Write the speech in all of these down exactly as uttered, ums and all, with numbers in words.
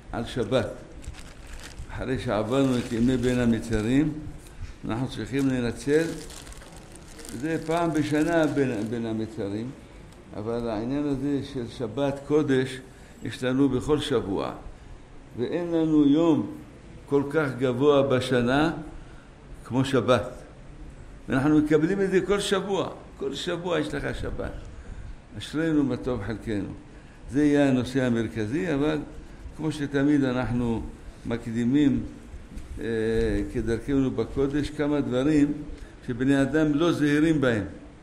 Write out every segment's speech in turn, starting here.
על שבת. אחרי שעברנו את ימי בין המצרים, אנחנו צריכים לנצל, זה פעם בשנה בין, בין המצרים, אבל העניין הזה של שבת קודש יש לנו בכל שבוע, ואין לנו יום כל כך גבוה בשנה כמו שבת. ואנחנו מקבלים את זה כל שבוע, כל שבוע יש לך שבת. אשרינו מה טוב חלקנו. זה יהיה הנושא המרכזי, אבל כמו שתמיד אנחנו מקדימים אה, כדרכנו בקודש כמה דברים שבני אדם לא זהירים בהם.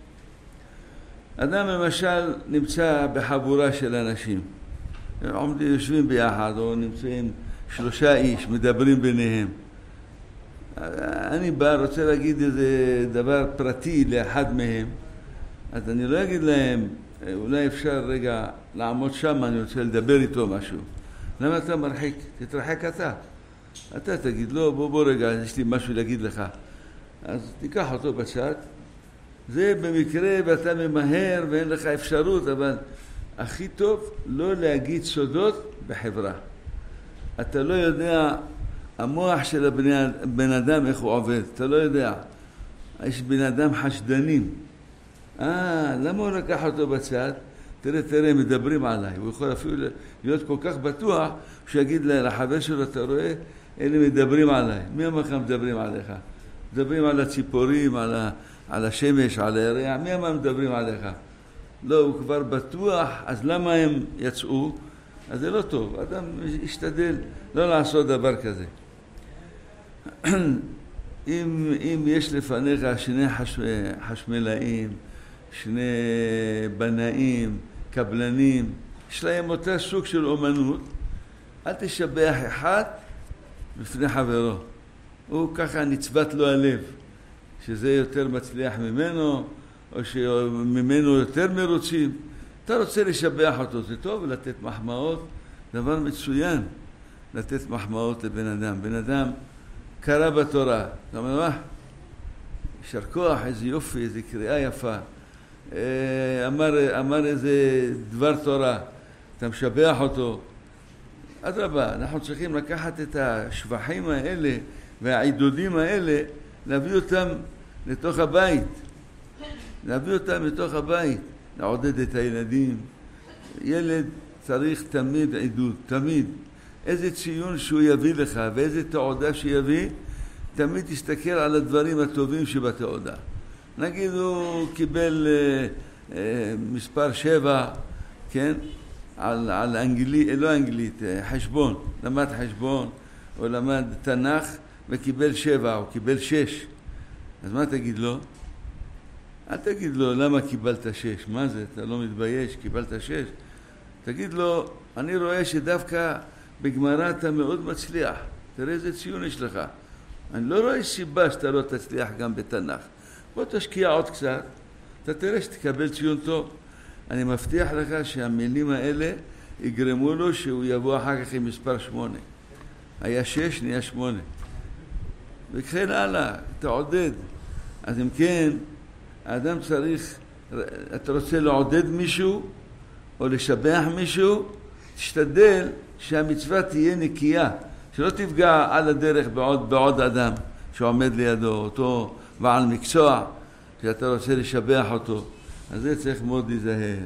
אדם למשל נמצא בחבורה של אנשים, עומדים יושבים ביחד או נמצאים שלושה איש, מדברים ביניהם. אני בא, רוצה להגיד איזה דבר פרטי לאחד מהם, אז אני לא אגיד להם, אולי אפשר רגע לעמוד שם, אני רוצה לדבר איתו משהו. למה אתה מרחיק? תתרחק אתה. אתה תגיד לו, בוא בוא רגע, יש לי משהו להגיד לך. אז תיקח אותו בצד. זה במקרה ואתה ממהר ואין לך אפשרות, אבל הכי טוב לא להגיד סודות בחברה. אתה לא יודע המוח של הבן אדם איך הוא עובד, אתה לא יודע. יש בן אדם חשדנים. אה, למה הוא לקח אותו בצד? תראה, תראה, מדברים עליי. הוא יכול אפילו להיות כל כך בטוח שיגיד לחבר שלו, אתה רואה, אלה מדברים עליי. מי אמר לך מדברים עליך? מדברים על הציפורים, על, ה, על השמש, על הירח. מי אמר מדברים עליך? לא, הוא כבר בטוח, אז למה הם יצאו? אז זה לא טוב. אדם ישתדל לא לעשות דבר כזה. אם, אם יש לפניך שני חש, חשמלאים, שני בנאים, קבלנים, יש להם אותה סוג של אומנות, אל תשבח אחד בפני חברו. הוא ככה נצבת לו הלב, שזה יותר מצליח ממנו, או שממנו יותר מרוצים. אתה רוצה לשבח אותו, זה טוב, לתת מחמאות, דבר מצוין, לתת מחמאות לבן אדם. בן אדם קרא בתורה, אתה אומר, מה? יישר כוח, איזה יופי, איזה קריאה יפה. אמר, אמר איזה דבר תורה, אתה משבח אותו. אדרבה, אנחנו צריכים לקחת את השבחים האלה והעידודים האלה, להביא אותם לתוך הבית. להביא אותם לתוך הבית, לעודד את הילדים. ילד צריך תמיד עידוד, תמיד. איזה ציון שהוא יביא לך ואיזה תעודה שיביא, תמיד תסתכל על הדברים הטובים שבתעודה. נגיד הוא קיבל אה, אה, מספר שבע, כן? על, על אנגלית, לא אנגלית, חשבון. למד חשבון או למד תנ"ך וקיבל שבע או קיבל שש. אז מה תגיד לו? אל תגיד לו למה קיבלת שש. מה זה? אתה לא מתבייש? קיבלת שש? תגיד לו, אני רואה שדווקא בגמרא אתה מאוד מצליח. תראה איזה ציון יש לך. אני לא רואה סיבה שאתה לא תצליח גם בתנ"ך. בוא תשקיע עוד קצת, אתה תראה שתקבל ציון טוב. אני מבטיח לך שהמילים האלה יגרמו לו שהוא יבוא אחר כך עם מספר שמונה. היה שש, נהיה שמונה. וכן הלאה, תעודד. אז אם כן, האדם צריך, אתה רוצה לעודד מישהו או לשבח מישהו, תשתדל שהמצווה תהיה נקייה, שלא תפגע על הדרך בעוד, בעוד אדם שעומד לידו, אותו בעל מקצוע שאתה רוצה לשבח אותו. אז זה צריך מאוד להיזהר.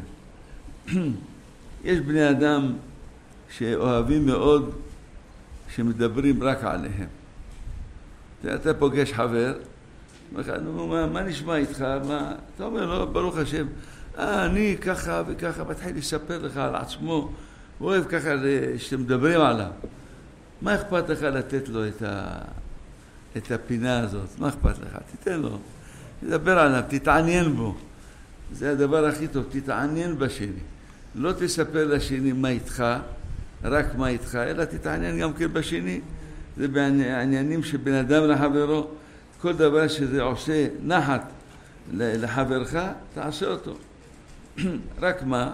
יש בני אדם שאוהבים מאוד שמדברים רק עליהם. אתה פוגש חבר, מה, מה נשמע איתך? מה? אתה אומר לו, ברוך השם, אה, אני ככה וככה, מתחיל לספר לך על עצמו, הוא אוהב ככה שמדברים עליו. מה אכפת לך לתת לו את, ה, את הפינה הזאת? מה אכפת לך? תיתן לו, תדבר עליו, תתעניין בו. זה הדבר הכי טוב, תתעניין בשני. לא תספר לשני מה איתך, רק מה איתך, אלא תתעניין גם כן בשני. זה בעניינים שבן אדם לחברו, כל דבר שזה עושה נחת לחברך, תעשה אותו. רק מה,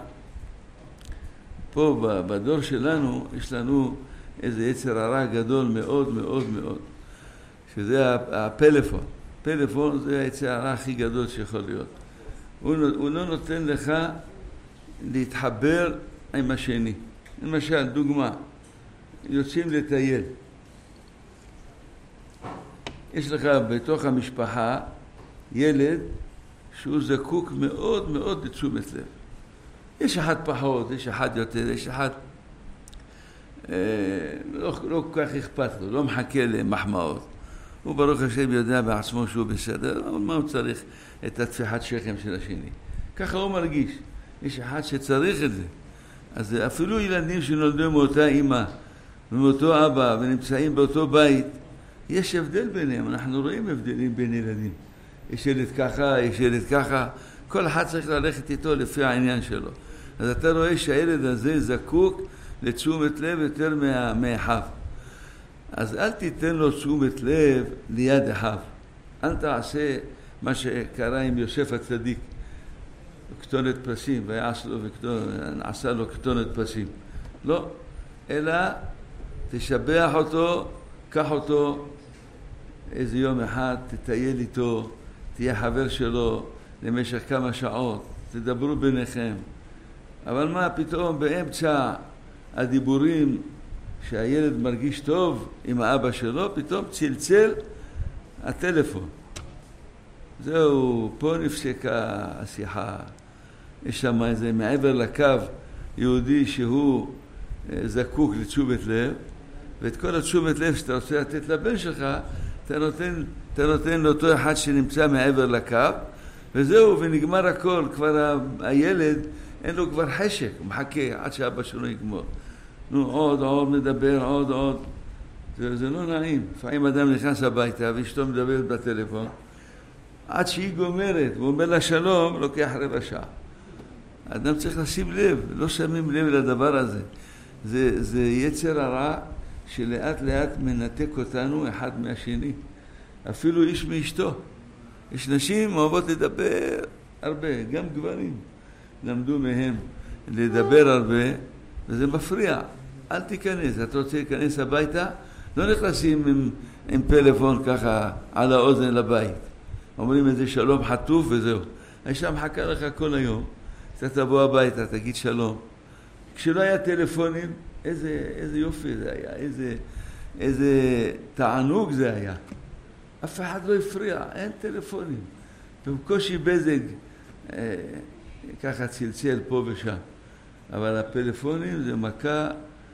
פה בדור שלנו יש לנו איזה יצר הרע גדול מאוד מאוד מאוד, שזה הפלאפון. פלאפון זה היצר הרע הכי גדול שיכול להיות. הוא, הוא לא נותן לך להתחבר עם השני. למשל, דוגמה, יוצאים לטייל. יש לך בתוך המשפחה ילד שהוא זקוק מאוד מאוד לתשומת לב. יש אחד פחות, יש אחד יותר, יש אחד אה, לא, לא כל כך אכפת לו, לא מחכה למחמאות. הוא ברוך השם יודע בעצמו שהוא בסדר, אבל מה הוא צריך את התפיחת שכם של השני? ככה הוא מרגיש. יש אחד שצריך את זה. אז אפילו ילדים שנולדו מאותה אמא ומאותו אבא ונמצאים באותו בית, יש הבדל ביניהם. אנחנו רואים הבדלים בין ילדים. יש ילד ככה, יש ילד ככה. כל אחד צריך ללכת איתו לפי העניין שלו. אז אתה רואה שהילד הזה זקוק לתשומת לב יותר מאחיו. אז אל תיתן לו תשומת לב ליד אחיו. אל תעשה מה שקרה עם יוסף הצדיק. כתונת פסים, ויעש לו ועשה לו כתונת פסים. לא, אלא תשבח אותו, קח אותו איזה יום אחד, תטייל איתו, תהיה חבר שלו למשך כמה שעות, תדברו ביניכם. אבל מה פתאום באמצע הדיבורים שהילד מרגיש טוב עם האבא שלו, פתאום צלצל הטלפון. זהו, פה נפסקה השיחה. יש שם איזה מעבר לקו יהודי שהוא זקוק לתשומת לב, ואת כל התשומת לב שאתה רוצה לתת לבן שלך, אתה נותן, אתה נותן לאותו אחד שנמצא מעבר לקו, וזהו, ונגמר הכל. כבר הילד אין לו כבר חשק, הוא מחכה עד שאבא שלו יגמור. נו, עוד, עוד מדבר, עוד, עוד. זה, זה לא נעים. לפעמים אדם נכנס הביתה ואשתו מדברת בטלפון, עד שהיא גומרת, והוא אומר לה שלום, לוקח רבע שעה. האדם צריך לשים לב, לא שמים לב לדבר הזה. זה, זה יצר הרע שלאט לאט מנתק אותנו אחד מהשני. אפילו איש מאשתו. יש נשים אוהבות לדבר הרבה, גם גברים. למדו מהם לדבר הרבה, וזה מפריע. אל תיכנס, אתה רוצה להיכנס הביתה, לא נכנסים עם, עם פלאפון ככה על האוזן לבית. אומרים איזה שלום חטוף וזהו. האישה מחכה לך כל היום. אתה תבוא הביתה, תגיד שלום. כשלא היה טלפונים, איזה, איזה יופי זה היה, איזה, איזה תענוג זה היה. אף אחד לא הפריע, אין טלפונים. ובקושי בזג, אה, ככה צלצל פה ושם. אבל הפלאפונים זה מכה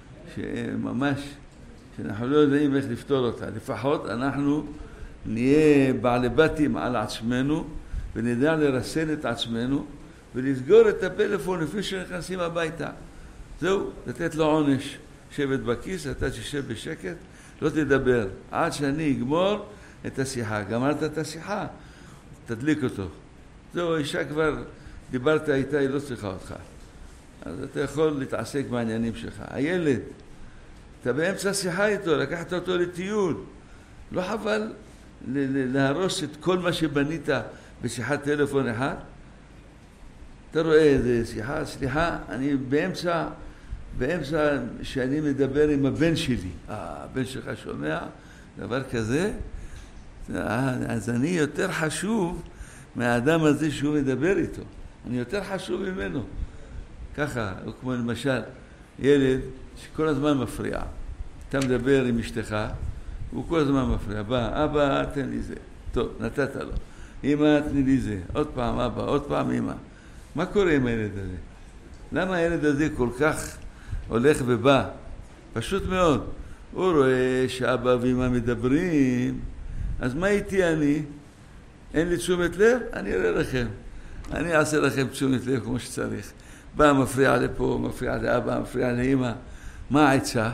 שממש, שאנחנו לא יודעים איך לפתור אותה. לפחות אנחנו נהיה בעלי בתים על עצמנו, ונדע לרסן את עצמנו, ולסגור את הפלאפון לפני שנכנסים הביתה. זהו, לתת לו עונש. שבת בכיס, אתה תשב בשקט, לא תדבר. עד שאני אגמור את השיחה. גמרת את השיחה, תדליק אותו. זהו, האישה כבר דיברת איתה, היא לא צריכה אותך. אז אתה יכול להתעסק בעניינים שלך. הילד, אתה באמצע שיחה איתו, לקחת אותו לטיול. לא חבל להרוס את כל מה שבנית בשיחת טלפון אחד? אתה רואה איזה שיחה, סליחה, אני באמצע, באמצע שאני מדבר עם הבן שלי. הבן שלך שומע דבר כזה? אז אני יותר חשוב מהאדם הזה שהוא מדבר איתו. אני יותר חשוב ממנו. ככה, כמו למשל, ילד שכל הזמן מפריע. אתה מדבר עם אשתך, הוא כל הזמן מפריע. בא, אבא, תן לי זה. טוב, נתת לו. אמא, תני לי זה. עוד פעם, אבא, עוד פעם, אמא. מה קורה עם הילד הזה? למה הילד הזה כל כך הולך ובא? פשוט מאוד. הוא רואה שאבא ואמא מדברים, אז מה איתי אני? אין לי תשומת לב? אני אראה לכם. אני אעשה לכם תשומת לב כמו שצריך. בא, מפריע לפה, מפריע לאבא, מפריע לאמא. מה העצה?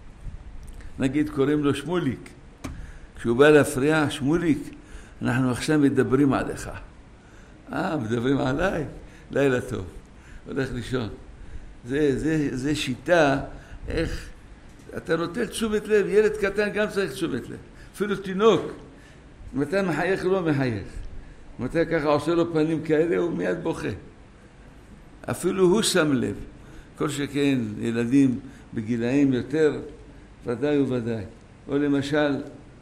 נגיד קוראים לו שמוליק. כשהוא בא להפריע, שמוליק, אנחנו עכשיו מדברים עליך. אה, מדברים עליי? לילה טוב. הולך לישון. זה, זה, זה שיטה, איך אתה נותן תשומת לב. ילד קטן גם צריך תשומת לב. אפילו תינוק. אם אתה מחייך, לא מחייך. אם אתה ככה עושה לו פנים כאלה, הוא מיד בוכה. אפילו הוא שם לב. כל שכן ילדים בגילאים יותר, ודאי וודאי. או למשל,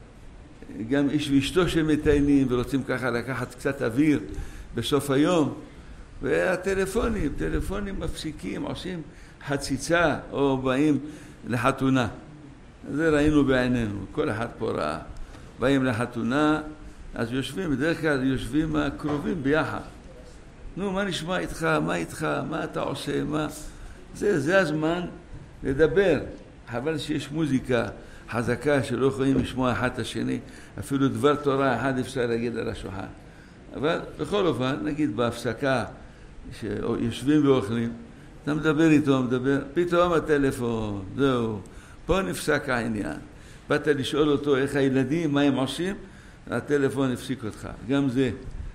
גם איש ואשתו שמטיילים ורוצים ככה לקחת קצת אוויר בסוף היום, והטלפונים, טלפונים מפסיקים, עושים חציצה או באים לחתונה. זה ראינו בעינינו, כל אחד פה ראה. באים לחתונה, אז יושבים, בדרך כלל יושבים הקרובים ביחד. נו, מה נשמע איתך? מה איתך? מה אתה עושה? מה? זה, זה הזמן לדבר. חבל שיש מוזיקה חזקה שלא יכולים לשמוע אחד את השני. אפילו דבר תורה אחד אפשר להגיד על השולחן. אבל בכל אופן, נגיד בהפסקה, שיושבים ואוכלים, אתה מדבר איתו, מדבר, פתאום הטלפון, זהו, פה נפסק העניין. באת לשאול אותו איך הילדים, מה הם עושים, הטלפון הפסיק אותך. גם זה.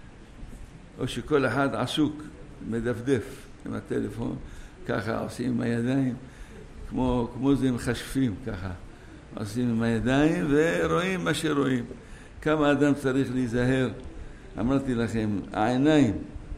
או שכל אחד עסוק, מדפדף עם הטלפון, ככה עושים עם הידיים, כמו, כמו זה מחשפים ככה. עושים עם הידיים ורואים מה שרואים. כמה אדם צריך להיזהר. אמרתי לכם, העיניים,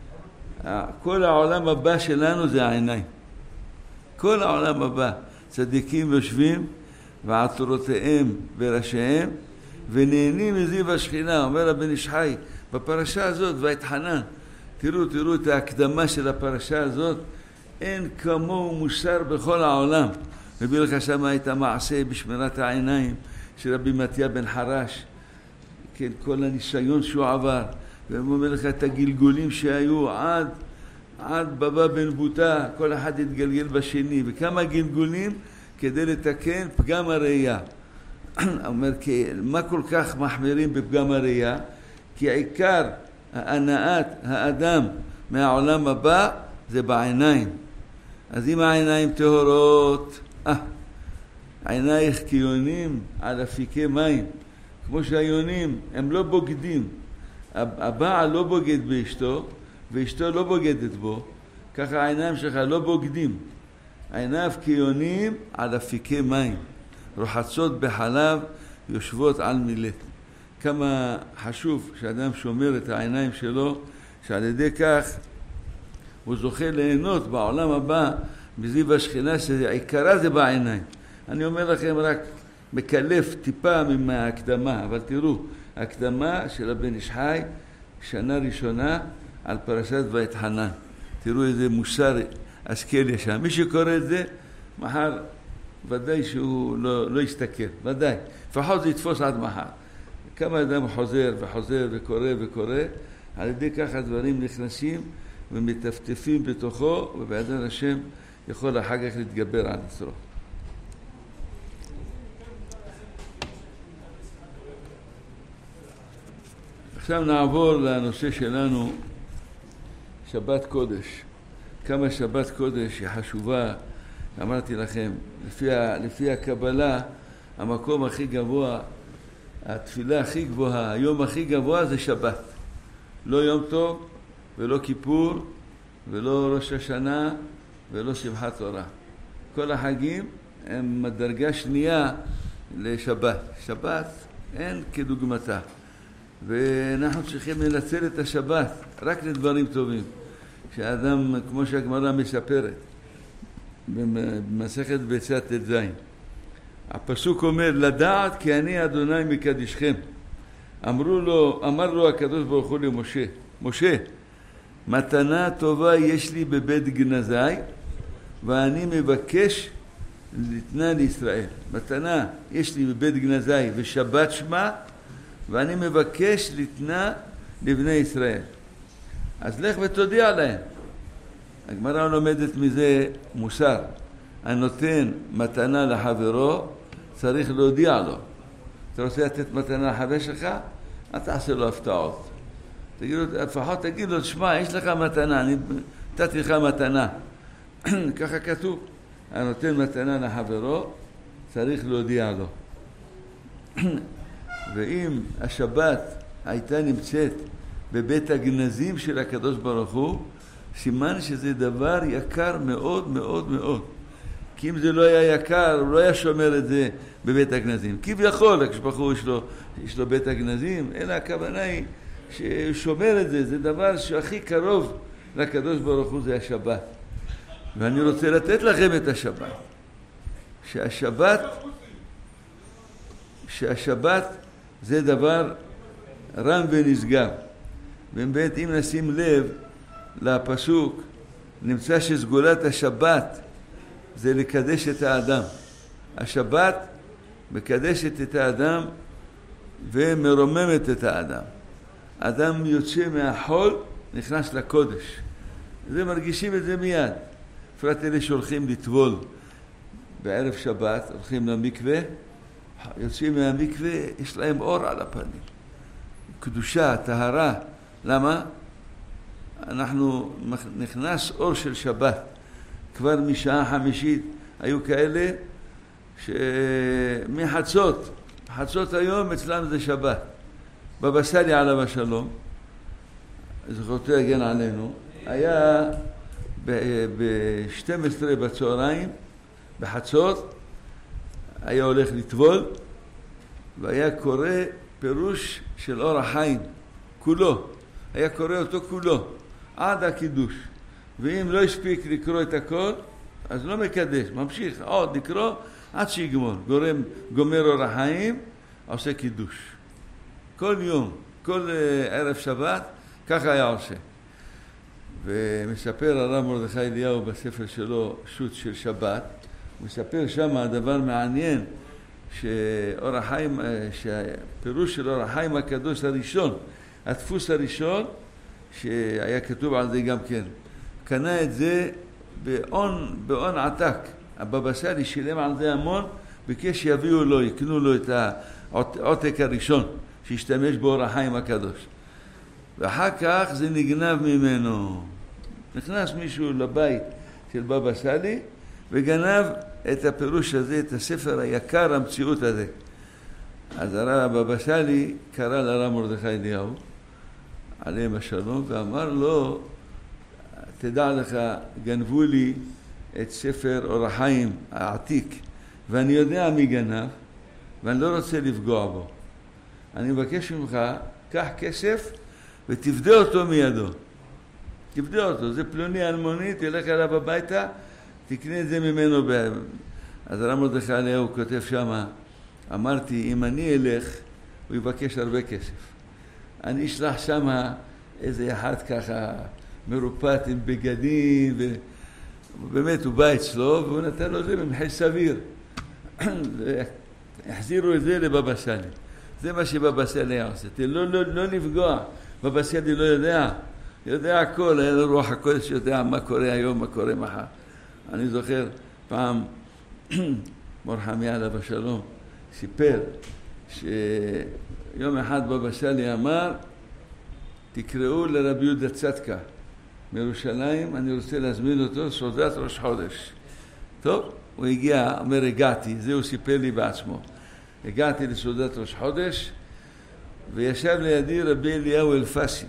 כל העולם הבא שלנו זה העיניים. כל העולם הבא. צדיקים יושבים ועטורותיהם וראשיהם ונהנים מזיו השכינה. אומר הבן איש חי בפרשה הזאת, ויתחנן. תראו, תראו את ההקדמה של הפרשה הזאת. אין כמוהו מוסר בכל העולם. מביא לך שמה את המעשה בשמירת העיניים של רבי מתיה בן חרש. כן, כל הניסיון שהוא עבר. והוא אומר לך את הגלגולים שהיו עד, עד בבא בן בוטה. כל אחד התגלגל בשני. וכמה גלגולים כדי לתקן פגם הראייה. אומר, מה כל כך מחמירים בפגם הראייה? כי עיקר הנעת האדם מהעולם הבא זה בעיניים. אז אם העיניים טהורות, אה, עינייך כיונים על אפיקי מים. כמו שהיונים הם לא בוגדים. הבעל לא בוגד באשתו, ואשתו לא בוגדת בו. ככה העיניים שלך לא בוגדים. עיניו כיונים על אפיקי מים. רוחצות בחלב, יושבות על מילט. כמה חשוב שאדם שומר את העיניים שלו, שעל ידי כך הוא זוכה ליהנות בעולם הבא בזיו השכינה, שעיקרה זה בעיניים. אני אומר לכם רק מקלף טיפה מההקדמה, אבל תראו, ההקדמה של הבן איש חי, שנה ראשונה על פרשת ויתחנן. תראו איזה מוסר השכל יש שם. מי שקורא את זה, מחר ודאי שהוא לא, לא יסתכל, ודאי. לפחות זה יתפוס עד מחר. כמה אדם חוזר וחוזר וקורא וקורא, על ידי כך הדברים נכנסים ומטפטפים בתוכו, ובעדן השם יכול אחר כך להתגבר על יצרו. עכשיו נעבור לנושא שלנו, שבת קודש. כמה שבת קודש היא חשובה, אמרתי לכם, לפי, לפי הקבלה, המקום הכי גבוה, התפילה הכי גבוהה, היום הכי גבוה זה שבת. לא יום טוב ולא כיפור ולא ראש השנה ולא שמחת תורה. כל החגים הם מדרגה שנייה לשבת. שבת אין כדוגמתה. ואנחנו צריכים לנצל את השבת רק לדברים טובים. שהאדם, כמו שהגמרא מספרת, במסכת ביצה ט"ז, הפסוק אומר, לדעת כי אני אדוני מקדישכם. אמרו לו, אמר לו הקדוש ברוך הוא למשה, משה, מתנה טובה יש לי בבית גנזי, ואני מבקש לתנה לישראל. מתנה יש לי בבית גנזי ושבת שמה, ואני מבקש לתנה לבני ישראל. אז לך ותודיע להם. הגמרא לומדת מזה מוסר. הנותן מתנה לחברו, צריך להודיע לו. אתה רוצה לתת מתנה לחבר שלך? אל תעשה לו הפתעות. תגיד לו, לפחות תגיד לו, תשמע, יש לך מתנה, אני נתתי לך מתנה. ככה כתוב. הנותן מתנה לחברו, צריך להודיע לו. ואם השבת הייתה נמצאת בבית הגנזים של הקדוש ברוך הוא, סימן שזה דבר יקר מאוד מאוד מאוד. כי אם זה לא היה יקר, הוא לא היה שומר את זה בבית הגנזים. כביכול, הקדוש ברוך הוא יש לו, יש לו בית הגנזים, אלא הכוונה היא ששומר את זה, זה דבר שהכי קרוב לקדוש ברוך הוא זה השבת. ואני רוצה לתת לכם את השבת. שהשבת, שהשבת זה דבר רם ונשגב. ובאמת אם נשים לב לפסוק, נמצא שסגולת השבת זה לקדש את האדם. השבת מקדשת את האדם ומרוממת את האדם. האדם יוצא מהחול, נכנס לקודש. זה מרגישים את זה מיד. בפרט אלה שהולכים לטבול בערב שבת, הולכים למקווה, יוצאים מהמקווה, יש להם אור על הפנים. קדושה, טהרה. למה? אנחנו נכנס אור של שבת. כבר משעה חמישית היו כאלה שמחצות, חצות היום אצלם זה שבת. בבא סאלי עליו השלום, זכותו יגן עלינו, היה ב-שתים עשרה בצהריים, בחצות, היה הולך לטבול, והיה קורא פירוש של אור החיים, כולו. היה קורא אותו כולו, עד הקידוש. ואם לא הספיק לקרוא את הכל, אז לא מקדש, ממשיך עוד לקרוא עד שיגמור. גורם, גומר אור החיים, עושה קידוש. כל יום, כל ערב שבת, ככה היה עושה. ומספר הרב מרדכי אליהו בספר שלו, שו"ת של שבת, הוא מספר שם הדבר מעניין, שאור החיים, שהפירוש של אור החיים הקדוש הראשון, הדפוס הראשון, שהיה כתוב על זה גם כן, קנה את זה בעון, בעון עתק. הבבא סאלי שילם על זה המון, ביקש שיביאו לו, יקנו לו את העותק הראשון, שהשתמש באור החיים הקדוש. ואחר כך זה נגנב ממנו. נכנס מישהו לבית של בבא סאלי, וגנב את הפירוש הזה, את הספר היקר, המציאות הזה. אז הרב בבא סאלי קרא לרב מרדכי אליהו, עליהם השלום, ואמר לו, תדע לך, גנבו לי את ספר אור החיים העתיק, ואני יודע מי גנב, ואני לא רוצה לפגוע בו. אני מבקש ממך, קח כסף ותפדה אותו מידו. תפדה אותו, זה פלוני אלמוני, תלך אליו הביתה, תקנה את זה ממנו. ב... אז הרב מרדכי אליהו כותב שמה, אמרתי, אם אני אלך, הוא יבקש הרבה כסף. אני אשלח שמה איזה אחד ככה מרופט עם בגדים, ובאמת הוא בא אצלו, והוא נתן לו זה במחיר סביר. החזירו את זה לבבא סאלי. זה מה שבבא סאלי עושה. לא, לא, לא לפגוע. בבא סאלי לא יודע. יודע הכל. היה לו רוח הקודש יודע מה קורה היום, מה קורה מחר. אני זוכר פעם, מור חמי עליו השלום, סיפר שיום אחד בבא סאלי אמר, תקראו לרבי יהודה צדקה מירושלים, אני רוצה להזמין אותו סעודת ראש חודש. טוב, הוא הגיע, אומר, הגעתי, זה הוא סיפר לי בעצמו. הגעתי לסעודת ראש חודש, וישב לידי רבי אליהו אלפסי.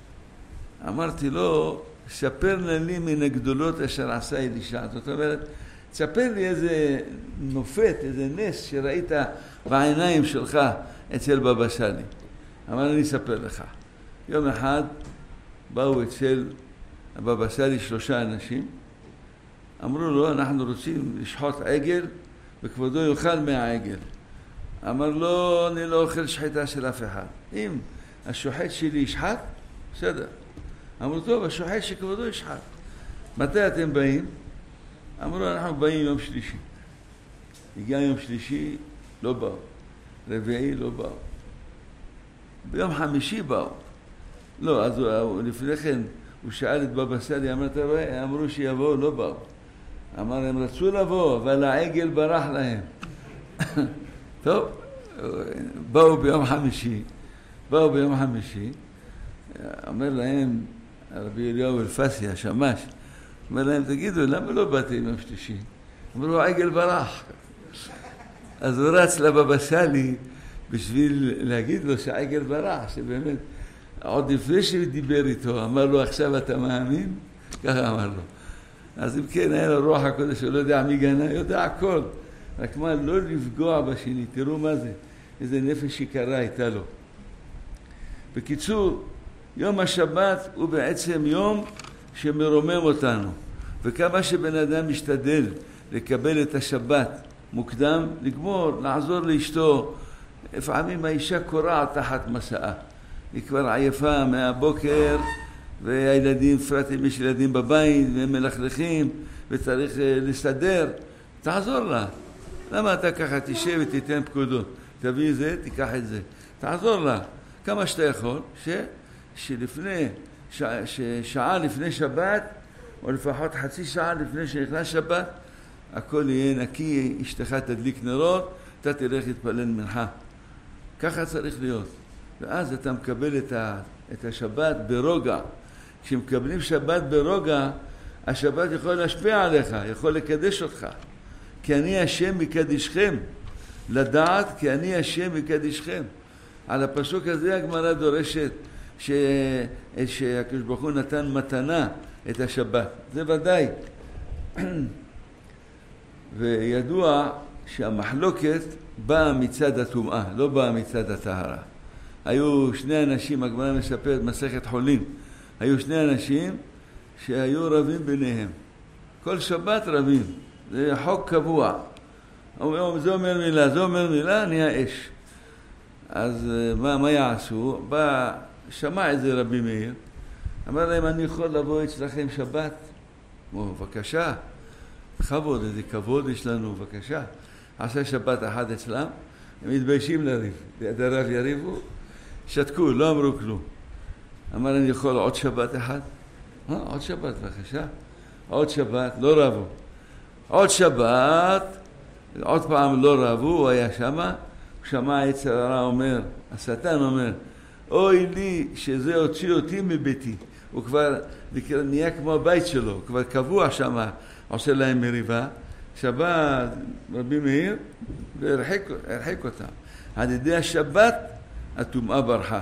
אמרתי לו, ספר לי מן הגדולות אשר עשה אלישע. זאת אומרת, תספר לי איזה נופת, איזה נס שראית בעיניים שלך אצל בבא סאלי. אמר, אני אספר לך. יום אחד באו אצל הבבא סאלי שלושה אנשים, אמרו לו, אנחנו רוצים לשחוט עגל, וכבודו יאכל מהעגל. אמר לו, אני לא אוכל שחיטה של אף אחד. אם השוחט שלי ישחט, בסדר. אמרו, טוב, השוחט שכבודו ישחט. מתי אתם באים? אמרו, אנחנו באים יום שלישי. הגיע יום שלישי, לא באו. רביעי, לא באו. ביום חמישי באו. לא, אז הוא, לפני כן, הוא שאל את בבא סאלי, אמר, אתה רואה, אמרו שיבואו, לא באו. אמר, הם רצו לבוא, אבל העגל ברח להם. טוב, באו ביום חמישי, באו ביום חמישי, אומר להם, רבי אליהו אלפסי, השמש, אומר להם, תגידו, למה לא באתם יום שלישי? אמרו, העגל ברח. אז הוא רץ לבבא סאלי בשביל להגיד לו שהעגל ברח, שבאמת, עוד לפני שדיבר איתו, אמר לו, עכשיו אתה מאמין? ככה אמר לו. אז אם כן, היה לו רוח הקודש, הוא לא יודע מי גנה, יודע הכל. רק מה, לא לפגוע בשני, תראו מה זה, איזה נפש יקרה הייתה לו. בקיצור, יום השבת הוא בעצם יום שמרומם אותנו, וכמה שבן אדם משתדל לקבל את השבת מוקדם, לגמור, לעזור לאשתו, לפעמים האישה קורעת תחת מסעה, היא כבר עייפה מהבוקר, והילדים, פרט אם יש ילדים בבית, והם מלכלכים, וצריך לסדר, תעזור לה. למה אתה ככה תשב ותיתן פקודות? תביא זה, תיקח את זה. תעזור לה כמה שאתה יכול, ש, שלפני, ש, ששעה לפני שבת, או לפחות חצי שעה לפני שנכנס שבת, הכל יהיה נקי, אשתך תדליק נרות, אתה תלך להתפלל מנחה. ככה צריך להיות. ואז אתה מקבל את, ה, את השבת ברוגע. כשמקבלים שבת ברוגע, השבת יכול להשפיע עליך, יכול לקדש אותך. כי אני השם מקדישכם. לדעת כי אני השם מקדישכם. על הפסוק הזה הגמרא דורשת ש... שהקדוש ברוך הוא נתן מתנה את השבת. זה ודאי. וידוע שהמחלוקת באה מצד הטומאה, לא באה מצד הטהרה. היו שני אנשים, הגמרא מספרת מסכת חולין, היו שני אנשים שהיו רבים ביניהם. כל שבת רבים. זה חוק קבוע. זה אומר מילה, זה אומר מילה, נהיה אש. אז מה, מה יעשו? בא, שמע איזה רבי מאיר, אמר להם, אני יכול לבוא אצלכם שבת? אמרו, בבקשה, כבוד, איזה כבוד יש לנו, בבקשה. עשה שבת אחת אצלם, הם מתביישים לריב. ליד הרב יריבו, שתקו, לא אמרו כלום. אמר, אני יכול עוד שבת אחת? אה, עוד שבת, בבקשה. עוד שבת, לא רבו. עוד שבת, עוד פעם לא רבו, הוא היה שמה, הוא שמע יצר הרע אומר, השטן אומר, אוי לי שזה הוציא אותי מביתי. הוא כבר נהיה כמו הבית שלו, הוא כבר קבוע שמה, עושה להם מריבה. שבת רבי מאיר והרחיק אותם. עד ידי השבת הטומאה ברחה.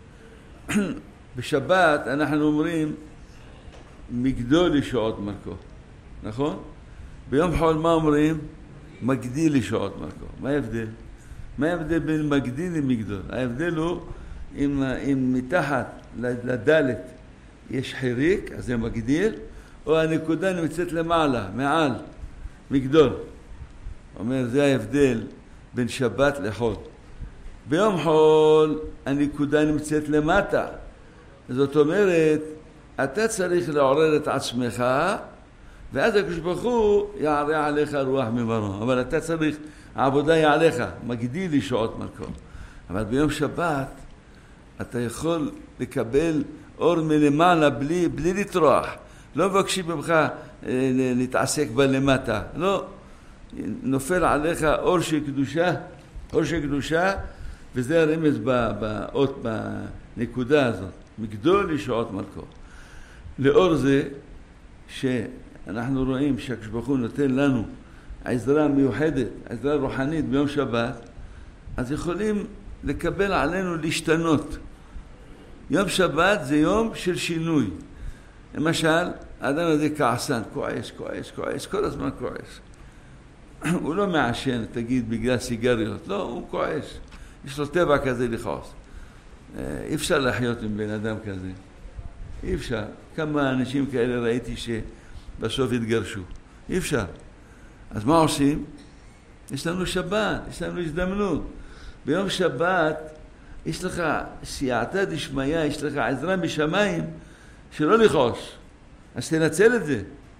בשבת אנחנו אומרים מגדול לשעות מלכו, נכון? ביום חול מה אומרים? מגדיל לשעות מלכו. מה ההבדל? מה ההבדל בין מגדיל למגדול? ההבדל הוא אם, אם מתחת לדלת יש חיריק, אז זה מגדיל, או הנקודה נמצאת למעלה, מעל, מגדול. אומר, זה ההבדל בין שבת לחול. ביום חול הנקודה נמצאת למטה. זאת אומרת, אתה צריך לעורר את עצמך, ואז הקדוש ברוך הוא יערה עליך רוח ממרום. אבל אתה צריך, העבודה היא עליך, מגדיל לי שעות מלכו. אבל ביום שבת אתה יכול לקבל אור מלמעלה בלי, בלי לטרוח. לא מבקשים ממך להתעסק בלמטה. לא. נופל עליך אור של קדושה, אור של קדושה, וזה הרמז באות, בנקודה הזאת. מגדול לשעות מלכו. לאור זה שאנחנו רואים שהקדוש ברוך הוא נותן לנו העזרה מיוחדת, העזרה רוחנית ביום שבת, אז יכולים לקבל עלינו להשתנות. יום שבת זה יום של שינוי. למשל, האדם הזה כעסן, כועס, כועס, כועס, כל הזמן כועס. הוא לא מעשן, תגיד, בגלל סיגריות. לא, הוא כועס. יש לו טבע כזה לכעוס. אי אפשר לחיות עם בן אדם כזה. אי אפשר. כמה אנשים כאלה ראיתי שבסוף התגרשו. אי אפשר. אז מה עושים? יש לנו שבת, יש לנו הזדמנות. ביום שבת יש לך סייעתא דשמיא, יש לך עזרה משמיים שלא לכעוס. אז תנצל את זה.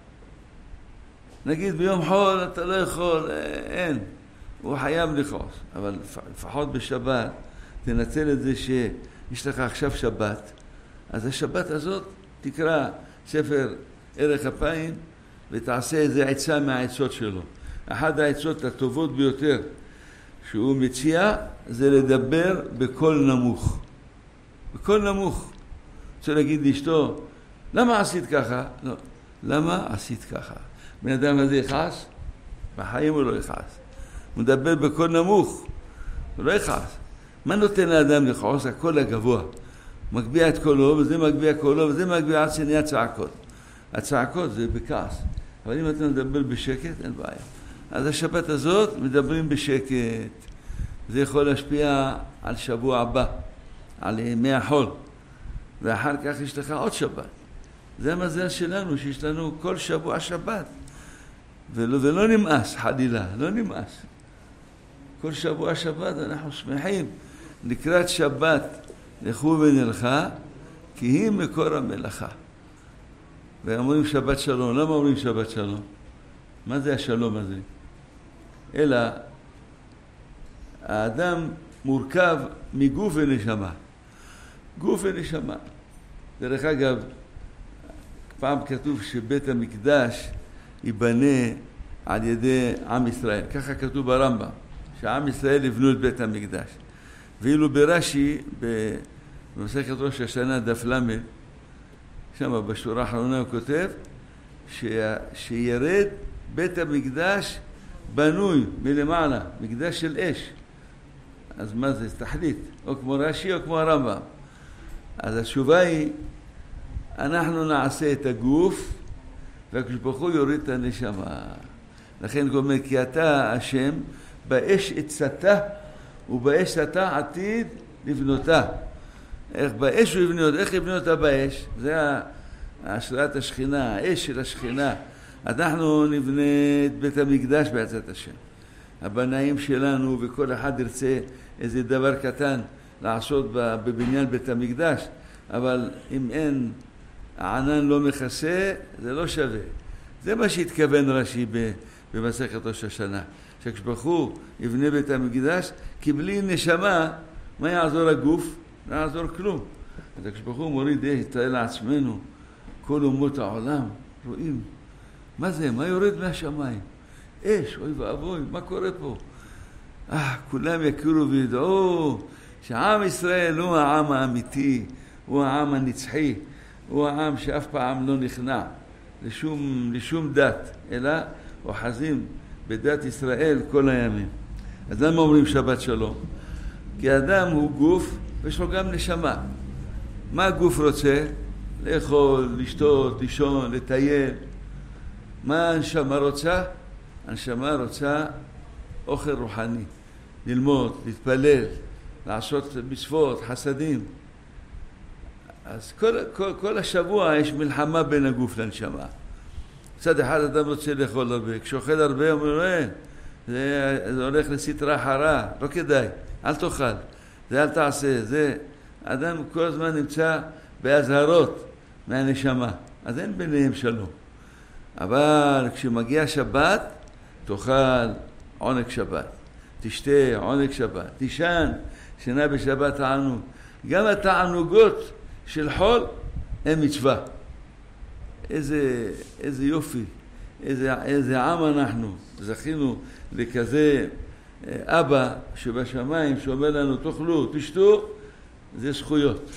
נגיד ביום חול אתה לא יכול, אין. הוא חייב לכעוס. אבל לפחות בשבת תנצל את זה שיש לך עכשיו שבת. אז השבת הזאת תקרא ספר ערך אפיים ותעשה איזה עצה מהעצות שלו. אחת העצות הטובות ביותר שהוא מציע זה לדבר בקול נמוך. בקול נמוך. רוצה להגיד לאשתו, למה עשית ככה? לא. למה עשית ככה? בן אדם הזה יכעס? בחיים הוא לא יכעס. הוא מדבר בקול נמוך. הוא לא יכעס. מה נותן לאדם לכעוס? הקול הגבוה. מגביע את קולו, וזה מגביע קולו, וזה מגביע עד שנהיה צעקות. הצעקות זה בכעס. אבל אם אתה מדבר בשקט, אין בעיה. אז השבת הזאת מדברים בשקט. זה יכול להשפיע על שבוע הבא, על ימי החול. ואחר כך יש לך עוד שבת. זה המזל שלנו, שיש לנו כל שבוע שבת. ולא, ולא נמאס, חלילה, לא נמאס. כל שבוע שבת אנחנו שמחים. לקראת שבת, לכו ונלכה, כי היא מקור המלאכה. ואומרים שבת שלום. למה אומרים שבת שלום? מה זה השלום הזה? אלא האדם מורכב מגוף ונשמה. גוף ונשמה. דרך אגב, פעם כתוב שבית המקדש ייבנה על ידי עם ישראל. ככה כתוב ברמב"ם, שעם ישראל יבנו את בית המקדש. ואילו ברש"י, במסכת ראש השנה דף למד, שם בשורה האחרונה הוא כותב, ש... שירד בית המקדש בנוי מלמעלה, מקדש של אש. אז מה זה? תחליט, או כמו רש"י או כמו הרמב"ם. אז התשובה היא, אנחנו נעשה את הגוף, והקדוש ברוך הוא יוריד את הנשמה. לכן הוא אומר, כי אתה השם, באש עצתה, ובאש אתה עתיד לבנותה. איך באש הוא יבנה אותה? איך יבנה אותה באש? זה השראת השכינה, האש של השכינה. אנחנו נבנה את בית המקדש בעזרת השם. הבנאים שלנו, וכל אחד ירצה איזה דבר קטן לעשות בבניין בית המקדש, אבל אם אין, הענן לא מכסה, זה לא שווה. זה מה שהתכוון רש"י במסכת ראש השנה. שהקדוש ברוך הוא יבנה בית המקדש, כי בלי נשמה, מה יעזור הגוף? לא יעזור כלום. אז הקדוש ברוך הוא מוריד, תראה לעצמנו, כל אומות העולם רואים, מה זה? מה יורד מהשמיים? אש, אוי ואבוי, מה קורה פה? אה, כולם יכירו וידעו שעם ישראל הוא העם האמיתי, הוא העם הנצחי, הוא העם שאף פעם לא נכנע לשום, לשום דת, אלא אוחזים בדת ישראל כל הימים. אז למה אומרים שבת שלום? כי אדם הוא גוף ויש לו גם נשמה. מה הגוף רוצה? לאכול, לשתות, לישון, לטייל. מה הנשמה רוצה? הנשמה רוצה אוכל רוחני, ללמוד, להתפלל, לעשות מצוות, חסדים. אז כל, כל, כל השבוע יש מלחמה בין הגוף לנשמה. מצד אחד אדם רוצה לאכול הרבה, כשאוכל הרבה הוא אומר, אה, זה, זה הולך לסטרה חרה, לא כדאי, אל תאכל, זה אל תעשה, זה, אדם כל הזמן נמצא בהזהרות מהנשמה, אז אין ביניהם שלום. אבל כשמגיע שבת, תאכל עונג שבת, תשתה עונג שבת, תישן, שינה בשבת תענוג. גם התענוגות של חול הם מצווה. איזה, איזה יופי, איזה, איזה עם אנחנו. זכינו לכזה אבא שבשמיים שאומר לנו, תאכלו, תשתו, זה זכויות.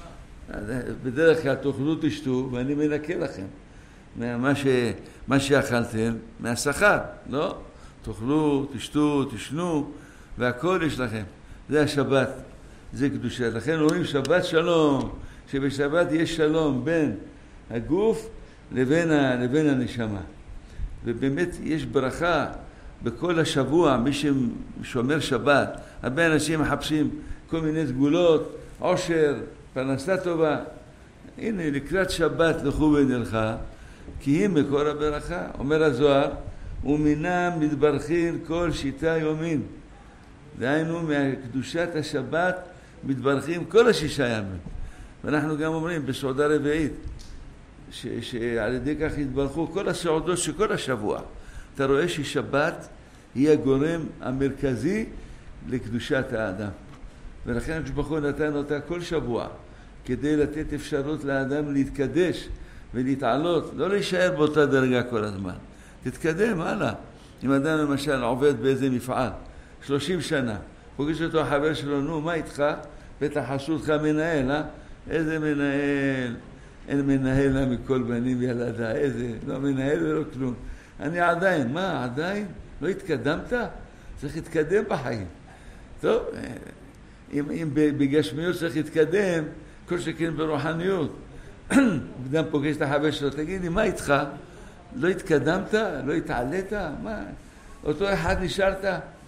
בדרך כלל תאכלו, תשתו, ואני מנקה לכם. מה, ש, מה שאכלתם מהשכר, לא? תאכלו, תשתו, תשנו, והכל יש לכם. זה השבת, זה קדושה. לכן אומרים שבת שלום, שבשבת יש שלום בין הגוף לבין, ה, לבין הנשמה. ובאמת יש ברכה בכל השבוע, מי ששומר שבת. הרבה אנשים מחפשים כל מיני סגולות, עושר, פרנסה טובה. הנה, לקראת שבת לכו ונלכה, כי היא מקור הברכה. אומר הזוהר, ומינם מתברכין כל שיטה יומין. דהיינו, מהקדושת השבת מתברכים כל השישה ימים. ואנחנו גם אומרים בסעודה רביעית, ש- שעל ידי כך יתברכו כל הסעודות של כל השבוע. אתה רואה ששבת היא הגורם המרכזי לקדושת האדם. ולכן הקדוש ברוך הוא נתן אותה כל שבוע, כדי לתת אפשרות לאדם להתקדש ולהתעלות, לא להישאר באותה דרגה כל הזמן. תתקדם הלאה. אם אדם למשל עובד באיזה מפעל, שלושים שנה, פוגש אותו החבר שלו, נו, מה איתך? בטח עשו אותך מנהל, אה? איזה מנהל? אין מנהל מכל בנים ילדה, איזה, לא מנהל ולא כלום. אני עדיין, מה, עדיין? לא התקדמת? צריך להתקדם בחיים. טוב, אם, אם בגשמיות צריך להתקדם, כל שכן ברוחניות. אדם פוגש את החבר שלו, תגיד לי, מה איתך? לא התקדמת? לא התעלית? מה? אותו אחד נשארת?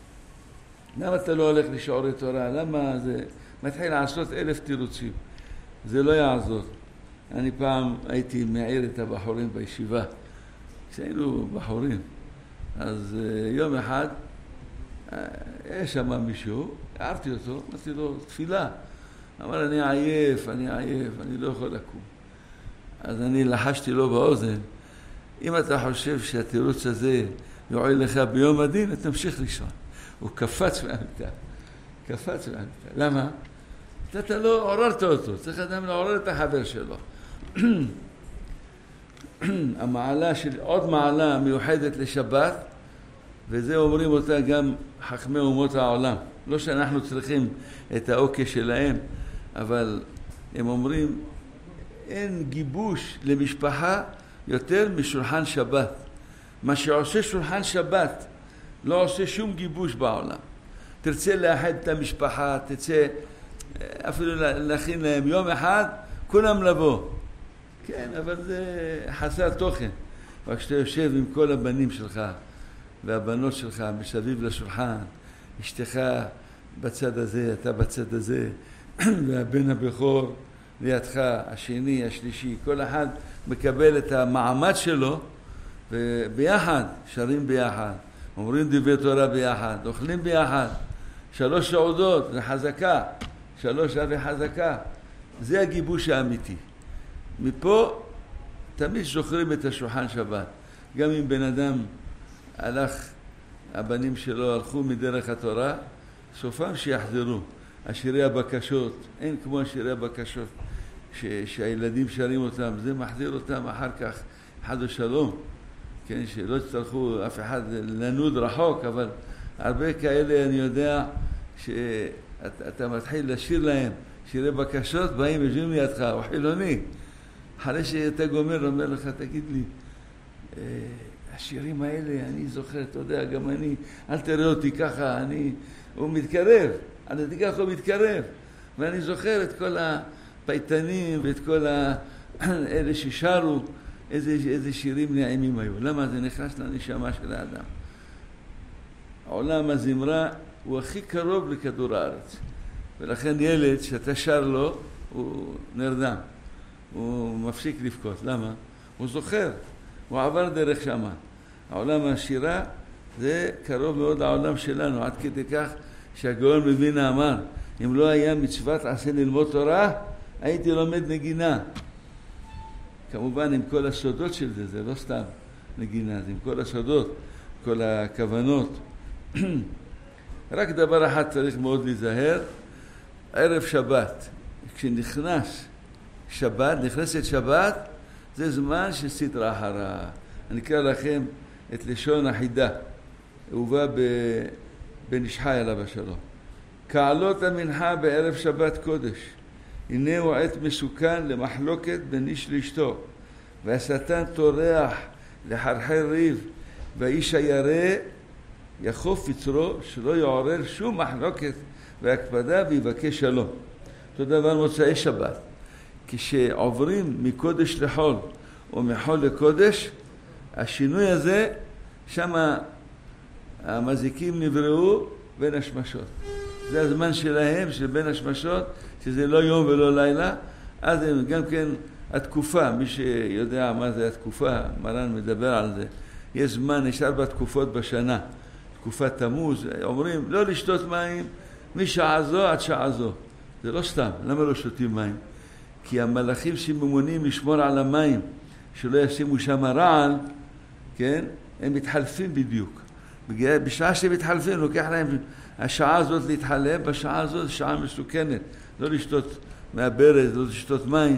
למה אתה לא הולך לשיעורי תורה? למה זה מתחיל לעשות אלף תירוצים? זה לא יעזור. אני פעם הייתי מעיר את הבחורים בישיבה. כשהיינו בחורים. אז יום אחד, יש שם מישהו, הערתי אותו, אמרתי לו, תפילה. אמר, אני עייף, אני עייף, אני לא יכול לקום. אז אני לחשתי לו באוזן, אם אתה חושב שהתירוץ הזה יועיל לך ביום הדין, אתה תמשיך לישון. הוא קפץ מהמיטה. קפץ מהמיטה. למה? אתה לא עוררת אותו, צריך אדם לעורר את החבר שלו. המעלה של, עוד מעלה מיוחדת לשבת, וזה אומרים אותה גם חכמי אומות העולם. לא שאנחנו צריכים את האוקי שלהם, אבל הם אומרים, אין גיבוש למשפחה יותר משולחן שבת. מה שעושה שולחן שבת, לא עושה שום גיבוש בעולם. תרצה לאחד את המשפחה, תרצה אפילו להכין להם יום אחד, כולם לבוא. כן, אבל זה חסר תוכן. רק שאתה יושב עם כל הבנים שלך והבנות שלך מסביב לשולחן, אשתך בצד הזה, אתה בצד הזה, והבן הבכור לידך, השני, השלישי, כל אחד מקבל את המעמד שלו, וביחד, שרים ביחד, אומרים דברי תורה ביחד, אוכלים ביחד, שלוש סעודות, זה חזקה, שלוש אבי חזקה, זה הגיבוש האמיתי. מפה תמיד זוכרים את השולחן שבת. גם אם בן אדם הלך, הבנים שלו הלכו מדרך התורה, סופם שיחזרו. השירי הבקשות, אין כמו השירי הבקשות ש, שהילדים שרים אותם, זה מחזיר אותם אחר כך, חד ושלום. כן, שלא תצטרכו אף אחד לנוד רחוק, אבל הרבה כאלה אני יודע שאתה מתחיל לשיר להם שירי בקשות, באים יושבים לידך, הוא חילוני. אחרי שאתה גומר, אומר לך, תגיד לי, השירים האלה, אני זוכר, אתה יודע, גם אני, אל תראה אותי ככה, אני, הוא מתקרב, אני תיקח, הוא מתקרב, ואני זוכר את כל הפייטנים ואת כל אלה ששרו, איזה, איזה שירים נעימים היו. למה? זה נכנס לנשמה של האדם. עולם הזמרה הוא הכי קרוב לכדור הארץ, ולכן ילד שאתה שר לו, הוא נרדם. הוא מפסיק לבכות. למה? הוא זוכר. הוא עבר דרך שמה. העולם השירה זה קרוב מאוד לעולם שלנו, עד כדי כך שהגאון מווילנה אמר, אם לא היה מצוות עשה ללמוד תורה, הייתי לומד נגינה. כמובן עם כל הסודות של זה, זה לא סתם נגינה, זה עם כל הסודות, כל הכוונות. רק דבר אחד צריך מאוד להיזהר, ערב שבת, כשנכנס שבת, נכנסת שבת, זה זמן של סדרה אחרה. אני אקרא לכם את לשון החידה. הובא בן איש חי עליו השלום. כעלות המנחה בערב שבת קודש. הנה הוא עת מסוכן למחלוקת בין איש לאשתו. והשטן טורח לחרחר ריב. והאיש הירא יחוף יצרו שלא יעורר שום מחלוקת והקפדה ויבקש שלום. אותו דבר מוצאי שבת. כשעוברים מקודש לחול או מחול לקודש, השינוי הזה, שם המזיקים נבראו בין השמשות. זה הזמן שלהם, של בין השמשות, שזה לא יום ולא לילה. אז גם כן התקופה, מי שיודע מה זה התקופה, מרן מדבר על זה. יש זמן, נשאר בתקופות בשנה. תקופת תמוז, אומרים לא לשתות מים משעה זו עד שעה זו. זה לא סתם, למה לא שותים מים? כי המלאכים שממונים לשמור על המים, שלא ישימו שם רעל, כן? הם מתחלפים בדיוק. בשעה שהם מתחלפים, לוקח להם השעה הזאת להתחלף, בשעה הזאת שעה מסוכנת. לא לשתות מהברז, לא לשתות מים.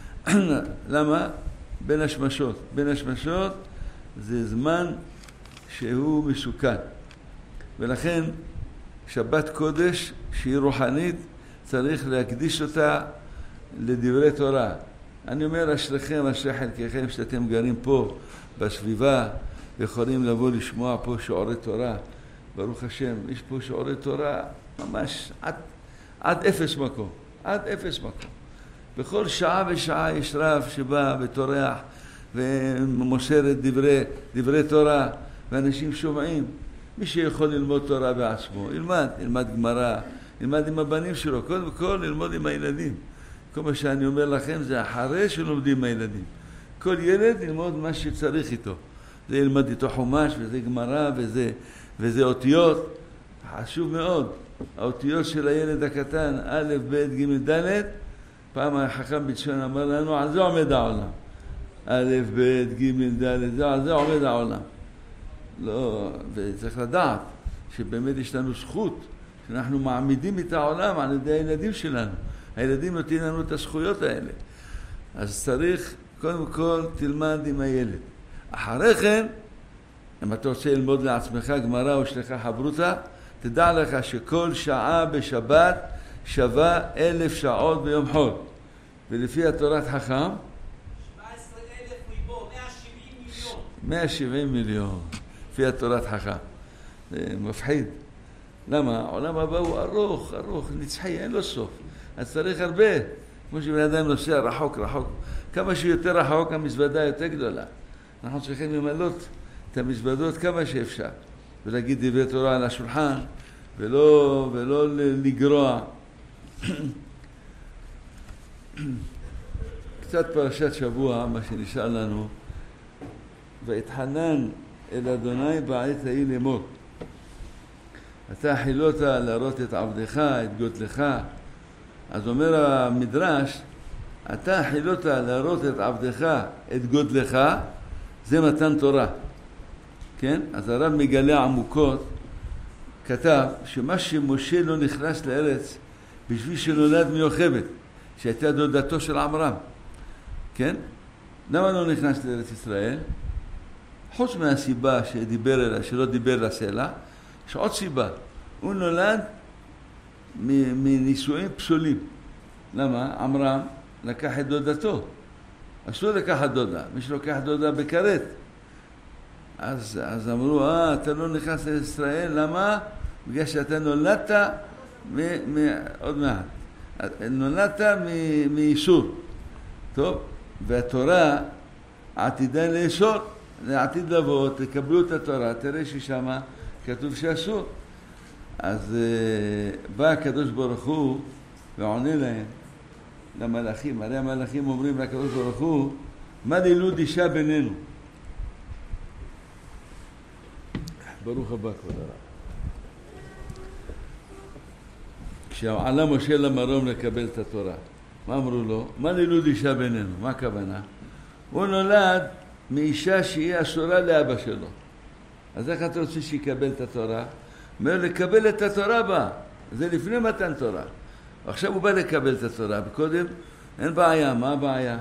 למה? בין השמשות. בין השמשות זה זמן שהוא מסוכן. ולכן שבת קודש, שהיא רוחנית, צריך להקדיש אותה לדברי תורה. אני אומר, אשריכם, אשרי חלקכם, שאתם גרים פה בסביבה, ויכולים לבוא לשמוע פה שיעורי תורה. ברוך השם, יש פה שיעורי תורה ממש עד, עד אפס מקום. עד אפס מקום. בכל שעה ושעה יש רב שבא וטורח ומוסר את דברי, דברי תורה, ואנשים שומעים. מי שיכול ללמוד תורה בעצמו, ילמד, ילמד גמרא, ילמד עם הבנים שלו, קודם כל ללמוד עם הילדים. כל מה שאני אומר לכם זה אחרי שלומדים עם הילדים. כל ילד ילמוד מה שצריך איתו. זה ילמד איתו חומש, וזה גמרא, וזה, וזה אותיות. חשוב מאוד. האותיות של הילד הקטן, א', ב', ג', ד', פעם החכם בצ'ון אמר לנו, על זה עומד העולם. א', ב', ג', ד', על זה עומד העולם. לא, וצריך לדעת שבאמת יש לנו זכות שאנחנו מעמידים את העולם על ידי הילדים שלנו. הילדים נותנים לנו את הזכויות האלה. אז צריך, קודם כל, תלמד עם הילד. אחרי כן, אם אתה רוצה ללמוד לעצמך גמרא או שלך חברותא, תדע לך שכל שעה בשבת שווה אלף שעות ביום חול. ולפי התורת חכם, שבע עשרה אלף ריבו, מאה שבעים מיליון. מאה שבעים מיליון, לפי התורת חכם. זה מפחיד. למה? העולם הבא הוא ארוך, ארוך, נצחי, אין לו סוף. אז צריך הרבה. כמו שבן אדם נוסע רחוק, רחוק. כמה שיותר רחוק, המזוודה יותר גדולה. אנחנו צריכים למלות את המזוודות כמה שאפשר. ולהגיד דברי תורה על השולחן, ולא, ולא לגרוע. קצת פרשת שבוע, מה שנשאר לנו. והתחנן אל אדוני בעת ההיא לאמור. אתה חילת להראות את עבדך, את גודלך. אז אומר המדרש, אתה חילת להראות את עבדך, את גודלך, זה מתן תורה. כן? אז הרב מגלה עמוקות, כתב שמה שמשה לא נכנס לארץ בשביל שנולד מיוחדת, שהייתה דודתו של עמרם. כן? למה לא נכנס לארץ ישראל? חוץ מהסיבה שדיבר אליה, שלא דיבר לסלע, יש עוד סיבה. הוא נולד מנישואים פסולים. למה? עמרם לקח את דודתו. אסור לקחת דודה. מי שלוקח דודה בכרת. אז, אז אמרו, אה, אתה לא נכנס לישראל, למה? בגלל שאתה נולדת, מ, מ, עוד מעט, נולדת מ, מאיסור. טוב, והתורה עתידה לאסור, לעתיד לבוא, תקבלו את התורה, תראה ששמה כתוב שאסור. אז uh, בא הקדוש ברוך הוא ועונה להם, למלאכים, הרי המלאכים אומרים לקדוש ברוך הוא, מה לילוד אישה בינינו? ברוך הבא כבוד הרב. כשעלה משה למרום לקבל את התורה, מה אמרו לו? מה לילוד אישה בינינו? מה הכוונה? הוא נולד מאישה שהיא אסורה לאבא שלו. אז איך אתה רוצה שיקבל את התורה? אומר לקבל את התורה בה. זה לפני מתן תורה. עכשיו הוא בא לקבל את התורה. וקודם אין בעיה. מה הבעיה?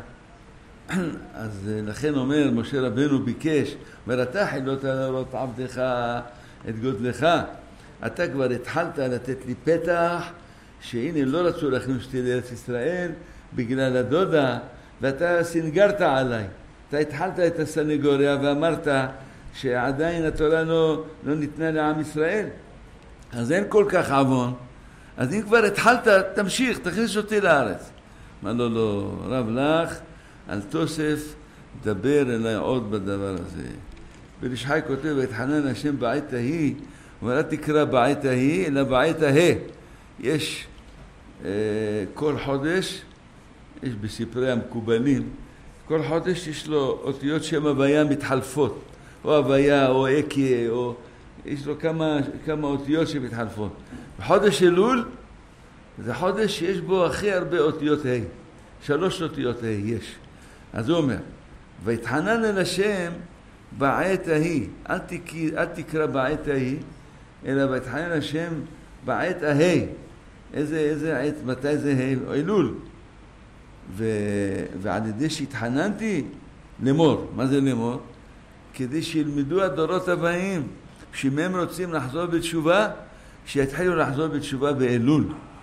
אז לכן אומר משה רבנו ביקש, אומר אתה חילת להראות עבדך את גודלך. אתה כבר התחלת לתת לי פתח שהנה לא רצו להכניס אותי לארץ ישראל בגלל הדודה, ואתה סנגרת עליי. אתה התחלת את הסנגוריה ואמרת שעדיין התורה לא, לא ניתנה לעם ישראל. אז אין כל כך עוון. אז אם כבר התחלת, תמשיך, תכניס אותי לארץ. מה לא, לא, רב לך, אל תוסף, דבר אליי עוד בדבר הזה. בריש חי כותב, התחנן השם בעת ההיא, הוא אומר, תקרא בעת ההיא, אלא בעת ההיא. יש אה, כל חודש, יש בספרי המקובלים, כל חודש יש לו אותיות שם הוויה מתחלפות. או הוויה, או אקיה, או... יש לו כמה, כמה אותיות שמתחלפות. בחודש אלול, זה חודש שיש בו הכי הרבה אותיות ה'. שלוש אותיות ה' יש. אז הוא אומר, והתחנן אל השם בעת ההיא. אל, תק... אל תקרא בעת ההיא, אלא והתחנן אל השם בעת ההיא. איזה, איזה עת, מתי זה ה'? אלול. ו... ועל ידי שהתחננתי, למור. מה זה למור? כדי שילמדו הדורות הבאים, שאם הם רוצים לחזור בתשובה, שיתחילו לחזור בתשובה באלול.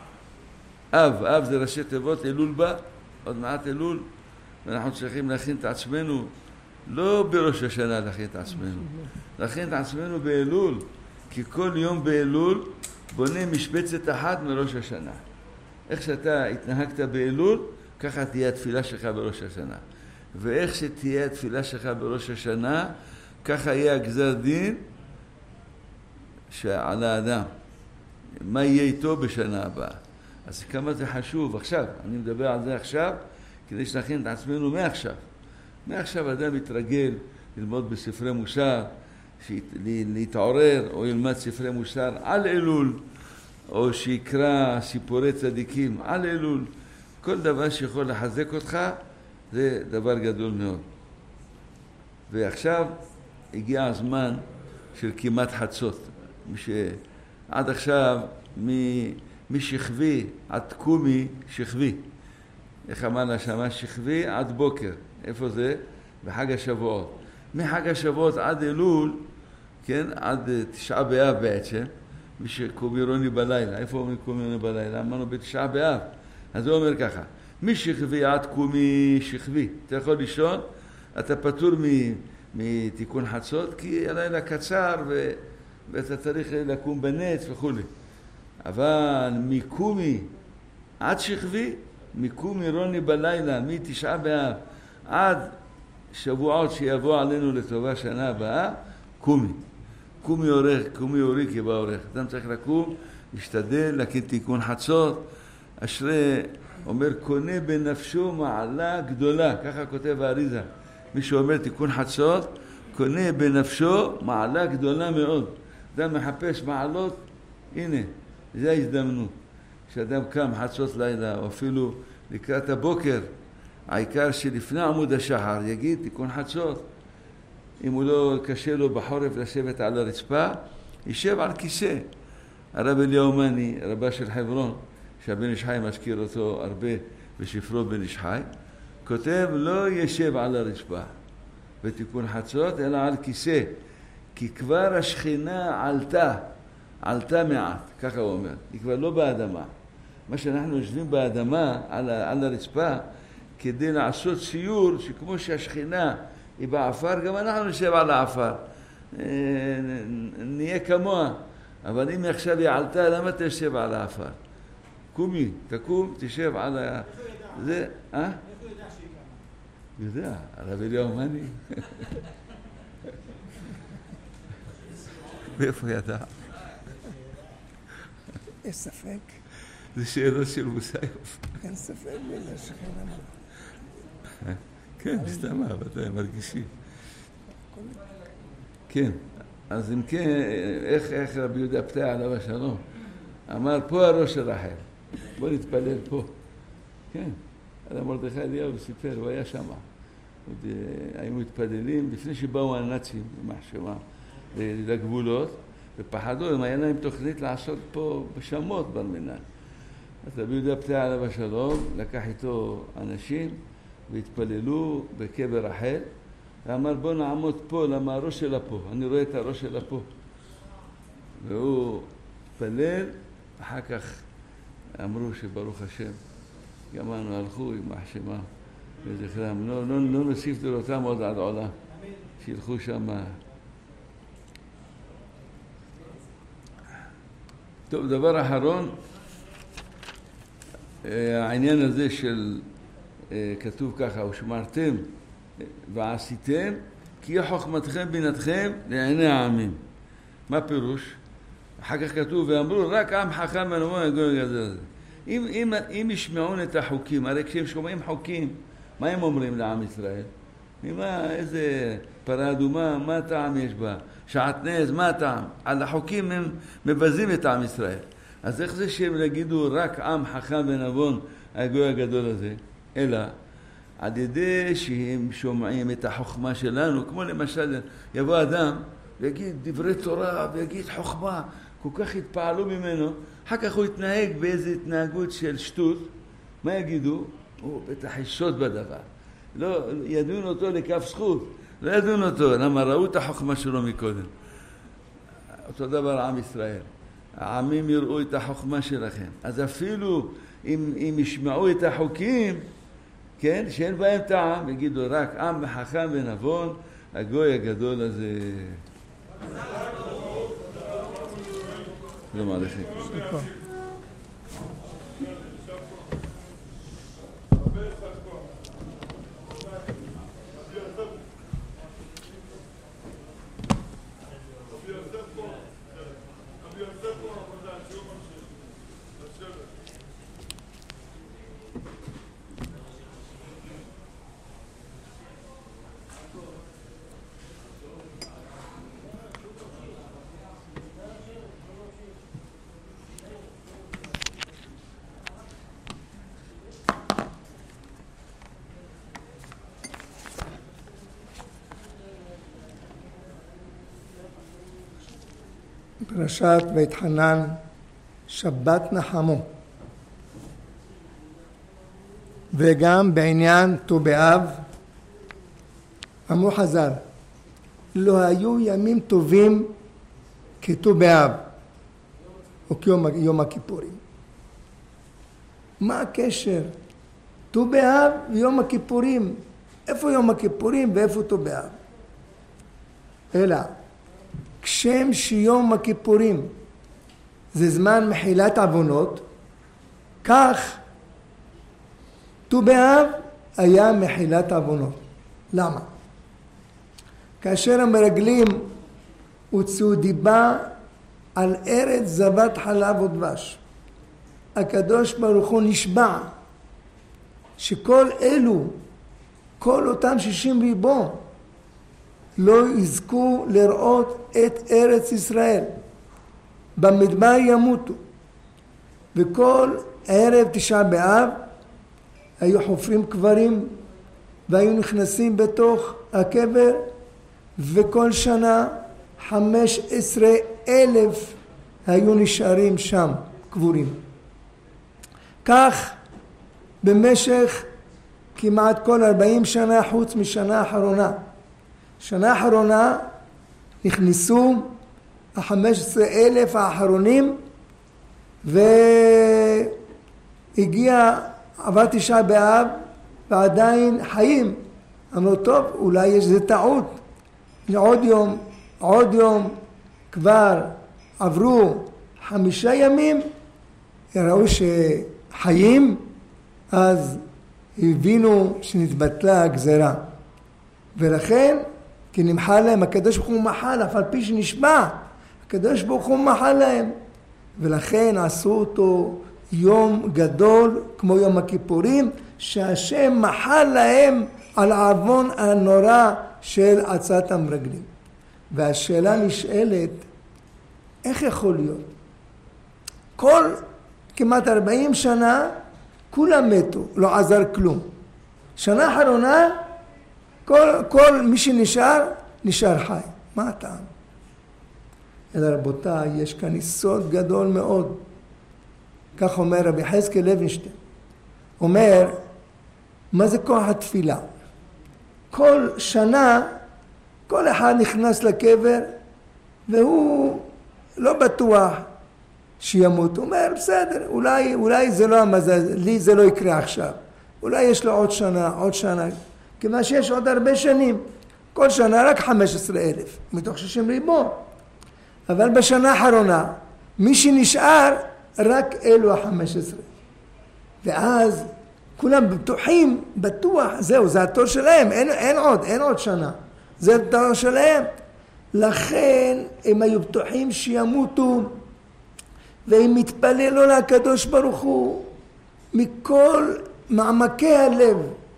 אב, אב זה ראשי תיבות, אלול בא, עוד מעט אלול, ואנחנו צריכים להכין את עצמנו, לא בראש השנה להכין את עצמנו, להכין את עצמנו באלול, כי כל יום באלול בונה משבצת אחת מראש השנה. איך שאתה התנהגת באלול, ככה תהיה התפילה שלך בראש השנה. ואיך שתהיה התפילה שלך בראש השנה, ככה יהיה הגזר דין שעל האדם. מה יהיה איתו בשנה הבאה? אז כמה זה חשוב עכשיו, אני מדבר על זה עכשיו, כדי שנכין את עצמנו מעכשיו. מעכשיו אדם יתרגל ללמוד בספרי מוסר, להתעורר או ילמד ספרי מוסר על אלול, או שיקרא סיפורי צדיקים על אלול. כל דבר שיכול לחזק אותך, זה דבר גדול מאוד. ועכשיו הגיע הזמן של כמעט חצות. שעד עכשיו משכבי עד תקומי שכבי. איך אמרנו שמה? שכבי עד בוקר. איפה זה? בחג השבועות. מחג השבועות עד אלול, כן? עד תשעה באב בעצם. מי שקומי רוני בלילה. איפה אומרים קומי רוני בלילה? אמרנו בתשעה באב. אז הוא אומר ככה, משכבי עד קומי שכבי. אתה יכול לישון, אתה פטור מתיקון חצות, כי הלילה קצר ו... ואתה צריך לקום בנץ וכו'. אבל מקומי עד שכבי, מקומי רוני בלילה, מתשעה באב, עד שבועות שיבוא עלינו לטובה שנה הבאה, קומי. קומי אורך, קומי אורי כי בא אורך. אדם צריך לקום, להשתדל, להקים תיקון חצות. אשרי אומר, קונה בנפשו מעלה גדולה. ככה כותב האריזה. מי שאומר תיקון חצות, קונה בנפשו מעלה גדולה מאוד. אדם מחפש מעלות, הנה, זו ההזדמנות. כשאדם קם חצות לילה, או אפילו לקראת הבוקר, העיקר שלפני עמוד השחר יגיד תיקון חצות. אם הוא לא קשה לו בחורף לשבת על הרצפה, יישב על כיסא. הרב אליהו מני, רבה של חברון, שהבן איש חי מזכיר אותו הרבה בספרו בן איש חי, כותב לא יישב על הרצפה בתיקון חצות, אלא על כיסא. כי כבר השכינה עלתה, עלתה מעט, ככה הוא אומר. היא כבר לא באדמה. מה שאנחנו יושבים באדמה, על, על הרצפה, כדי לעשות ציור שכמו שהשכינה היא בעפר, גם אנחנו נשב על העפר. נהיה כמוה. אבל אם עכשיו היא עלתה, למה תשב על העפר? קומי, תקום, תשב על ה... זה, אה? איך הוא יודע שהיא קמה? יודע, הרב אליהו מני. ואיפה ידע? יש ספק? זה שאלות של מוסיוף. אין ספק בזה שכן. כן, סתם אהבה, מרגישים. כן, אז אם כן, איך, איך רבי יהודה פתח עליו השלום? אמר, פה הראש של רחל, בוא נתפלל פה. כן, על מרדכי אליהו סיפר, הוא היה שם. היינו מתפללים, לפני שבאו הנאצים, במחשבה, לגבולות, ופחדו, אם היה להם תוכנית לעשות פה בשמות במנהל. אז רבי יהודה פתח עליו השלום, לקח איתו אנשים, והתפללו בקבר רחל, ואמר בוא נעמוד פה, למה הראש שלה פה, אני רואה את הראש שלה פה. והוא התפלל, אחר כך אמרו שברוך השם, גם אנו הלכו עם מחשמה וזכרם, לא, לא, לא נוסיף דורותם עוד עד עולם, שילכו שם. טוב, דבר אחרון, העניין הזה של כתוב ככה, ושמרתם ועשיתם, כי יהיה חוכמתכם בינתכם לעיני העמים. מה פירוש? אחר כך כתוב, ואמרו, רק עם חכם ונבון הגוי הגדול הזה. אם, אם, אם ישמעון את החוקים, הרי כשהם שומעים חוקים, מה הם אומרים לעם ישראל? מה, איזה פרה אדומה, מה טעם יש בה? שעטנז, מה טעם? על החוקים הם מבזים את עם ישראל. אז איך זה שהם יגידו, רק עם חכם ונבון הגוי הגדול הזה? אלא על ידי שהם שומעים את החוכמה שלנו, כמו למשל יבוא אדם ויגיד דברי תורה ויגיד חוכמה, כל כך התפעלו ממנו, אחר כך הוא יתנהג באיזו התנהגות של שטות, מה יגידו? הוא בטח ישוד בדבר. לא, ידון אותו לכף זכות, לא ידון אותו, למה ראו את החוכמה שלו מקודם. אותו דבר עם ישראל. העמים יראו את החוכמה שלכם. אז אפילו אם, אם ישמעו את החוקים, כן, שאין בהם טעם, יגידו רק עם חכם ונבון, הגוי הגדול הזה. שלום עליכם. פרשת ואתחנן, שבת נחמו. וגם בעניין ט"ו באב אמרו חז"ל, לא היו ימים טובים כט"ו באב או כיום יום הכיפורים. מה הקשר? ט"ו באב ויום הכיפורים. איפה יום הכיפורים ואיפה ט"ו באב? אלא כשם שיום הכיפורים זה זמן מחילת עוונות, כך ט"ו באב היה מחילת עוונות. למה? כאשר המרגלים הוציאו דיבה על ארץ זבת חלב ודבש, הקדוש ברוך הוא נשבע שכל אלו, כל אותם שישים ריבון, לא יזכו לראות את ארץ ישראל, במדבר ימותו. וכל ערב תשעה באב היו חופרים קברים והיו נכנסים בתוך הקבר, וכל שנה חמש עשרה אלף היו נשארים שם קבורים. כך במשך כמעט כל ארבעים שנה, חוץ משנה האחרונה. שנה האחרונה נכנסו החמש עשרה אלף האחרונים, והגיע עבר תשעה באב ועדיין חיים. אמרו טוב, אולי יש זה טעות, עוד יום, עוד יום, כבר עברו חמישה ימים, ראו שחיים, אז הבינו שנתבטלה הגזרה. ולכן, כי נמחל להם, הקדוש ברוך הוא מחל, אף על פי שנשבע, הקדוש ברוך הוא מחל להם. ולכן עשו אותו יום גדול, כמו יום הכיפורים, שהשם מחל להם על העוון הנורא של עצת המרגלים. והשאלה נשאלת, איך יכול להיות? כל כמעט ארבעים שנה, כולם מתו, לא עזר כלום. שנה האחרונה, כל, כל מי שנשאר, נשאר חי. מה הטעם? אלא רבותיי, יש כאן יסוד גדול מאוד. כך אומר רבי חזקאל לוינשטיין. אומר, מה זה כוח התפילה? כל שנה, כל אחד נכנס לקבר, והוא לא בטוח שימות. הוא אומר, בסדר, אולי, אולי זה לא המזל, לי זה לא יקרה עכשיו. אולי יש לו עוד שנה, עוד שנה. כיוון שיש עוד הרבה שנים. כל שנה רק חמש עשרה אלף, מתוך שישים ריבון. אבל בשנה האחרונה, מי שנשאר, רק אלו החמש עשרה. ואז כולם בטוחים, בטוח, זהו, זה התור שלהם, אין, אין עוד, אין עוד שנה. זה התור שלהם. לכן הם היו בטוחים שימותו, והם התפללו לקדוש ברוך הוא מכל מעמקי הלב,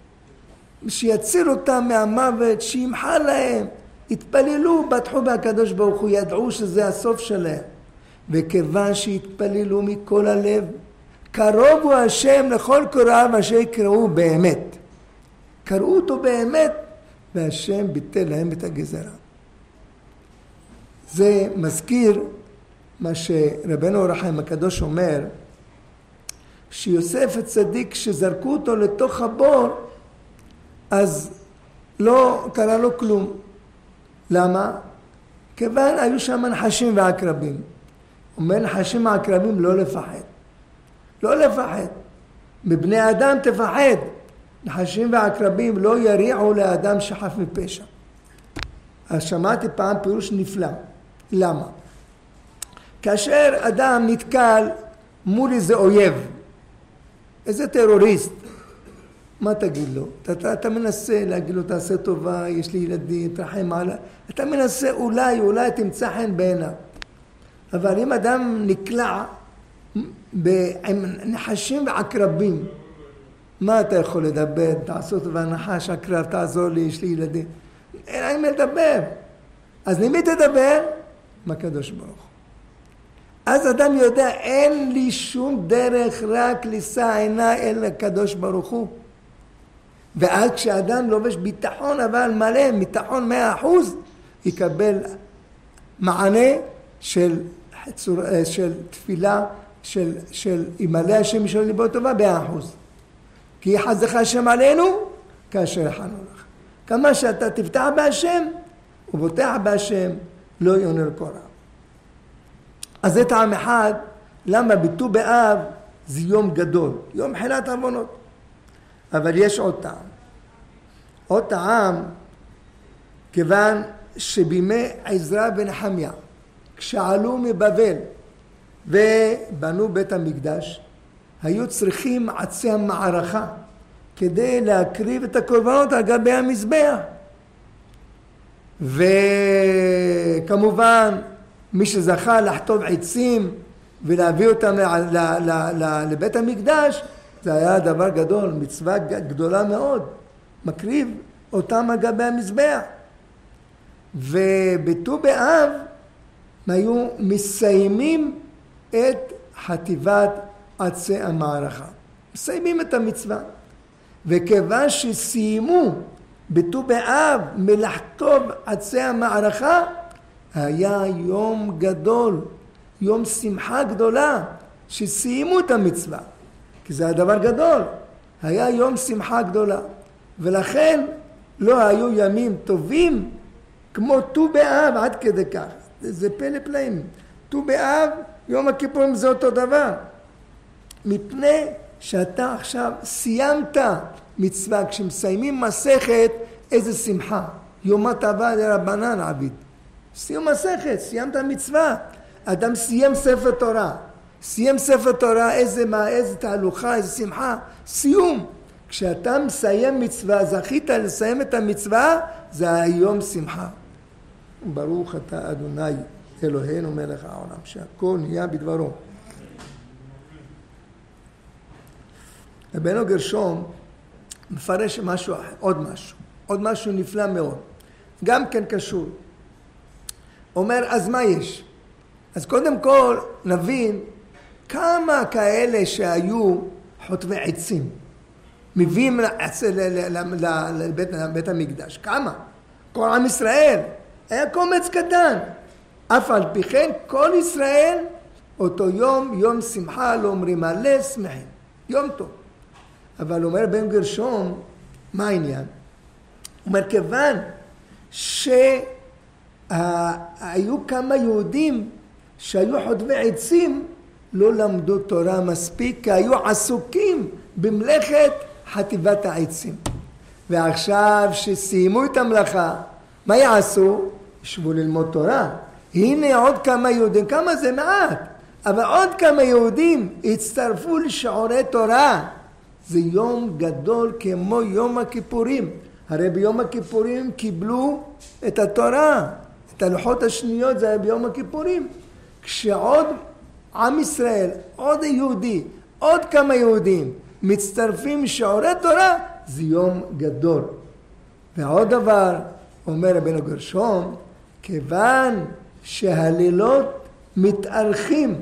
שיציל אותם מהמוות, שימחל להם. התפללו, בטחו בהקדוש ברוך הוא, ידעו שזה הסוף שלהם. וכיוון שהתפללו מכל הלב, קרובו השם לכל קוראיו אשר יקראו באמת. קראו אותו באמת, והשם ביטל להם את הגזרה. זה מזכיר מה שרבנו אור החיים הקדוש אומר, שיוסף הצדיק שזרקו אותו לתוך הבור, אז לא קרה לו כלום. למה? כיוון היו שם נחשים ועקרבים. אומר נחשים ועקרבים לא לפחד. לא לפחד. מבני אדם תפחד. נחשים ועקרבים לא יריעו לאדם שחף מפשע. אז שמעתי פעם פירוש נפלא. למה? כאשר אדם נתקל מול איזה אויב, איזה טרוריסט, מה תגיד לו? אתה, אתה מנסה להגיד לו, תעשה טובה, יש לי ילדים, תרחם עליי. אתה מנסה אולי, אולי תמצא חן בעיניו. אבל אם אדם נקלע עם נחשים ועקרבים, מה אתה יכול לדבר? תעשו טובה, נחש, עקרב, תעזור לי, יש לי ילדים. אין עם לדבר. אז למי תדבר? מהקדוש ברוך הוא. אז אדם יודע, אין לי שום דרך רק לישא עיניי אל הקדוש ברוך הוא. ואז כשאדם לובש ביטחון אבל מלא, ביטחון מאה אחוז, יקבל מענה של, של תפילה של, של ימלא השם של ליבו טובה באחוז. כי יחזך השם עלינו כאשר יכנו לך. כמה שאתה תפתח בהשם ובוטח בהשם לא יונר כל רע. אז זה טעם אחד למה בט"ו באב זה יום גדול, יום מחילת עוונות. אבל יש עוד טעם. עוד טעם כיוון שבימי עזרא ונחמיה כשעלו מבבל ובנו בית המקדש היו צריכים עצי המערכה כדי להקריב את הקורבנות על גבי המזבח. וכמובן מי שזכה לחטוב עצים ולהביא אותם לבית המקדש זה היה דבר גדול, מצווה גדולה מאוד, מקריב אותם על גבי המזבח. ובט"ו באב היו מסיימים את חטיבת עצי המערכה, מסיימים את המצווה. וכיוון שסיימו בט"ו באב מלחטוב עצי המערכה היה יום גדול, יום שמחה גדולה שסיימו את המצווה, כי זה הדבר גדול, היה יום שמחה גדולה. ולכן לא היו ימים טובים כמו ט"ו באב עד כדי כך. זה פלא פלאים. ט"ו באב, יום הכיפורים זה אותו דבר. מפני שאתה עכשיו סיימת מצווה, כשמסיימים מסכת איזה שמחה. יום הטבה לרבנן עביד. סיום מסכת, סיימת מצווה. אדם סיים ספר תורה. סיים ספר תורה, איזה, מה, איזה תהלוכה, איזה שמחה. סיום. כשאתה מסיים מצווה, זכית לסיים את המצווה, זה היום שמחה. ברוך אתה אדוני אלוהינו מלך העולם, שהכל נהיה בדברו. רבנו גרשום מפרש משהו אחר, עוד משהו, עוד משהו נפלא מאוד, גם כן קשור. אומר, אז מה יש? אז קודם כל נבין כמה כאלה שהיו חוטבי עצים, מביאים לבית המקדש, כמה? כל עם ישראל, היה קומץ קטן. אף על פי כן כל ישראל אותו יום, יום שמחה, לא אומרים מלא שמחים, יום טוב. אבל אומר בן גרשום, מה העניין? הוא אומר, כיוון שהיו כמה יהודים שהיו חוטבי עצים, לא למדו תורה מספיק, כי היו עסוקים במלאכת חטיבת העצים. ועכשיו שסיימו את המלאכה, מה יעשו? ישבו ללמוד תורה. הנה עוד כמה יהודים, כמה זה מעט, אבל עוד כמה יהודים הצטרפו לשיעורי תורה. זה יום גדול כמו יום הכיפורים. הרי ביום הכיפורים קיבלו את התורה, את הלוחות השניות, זה היה ביום הכיפורים. כשעוד עם ישראל, עוד יהודי, עוד כמה יהודים מצטרפים לשיעורי תורה, זה יום גדול. ועוד דבר, אומר רבנו גרשום, כיוון שהלילות מתארכים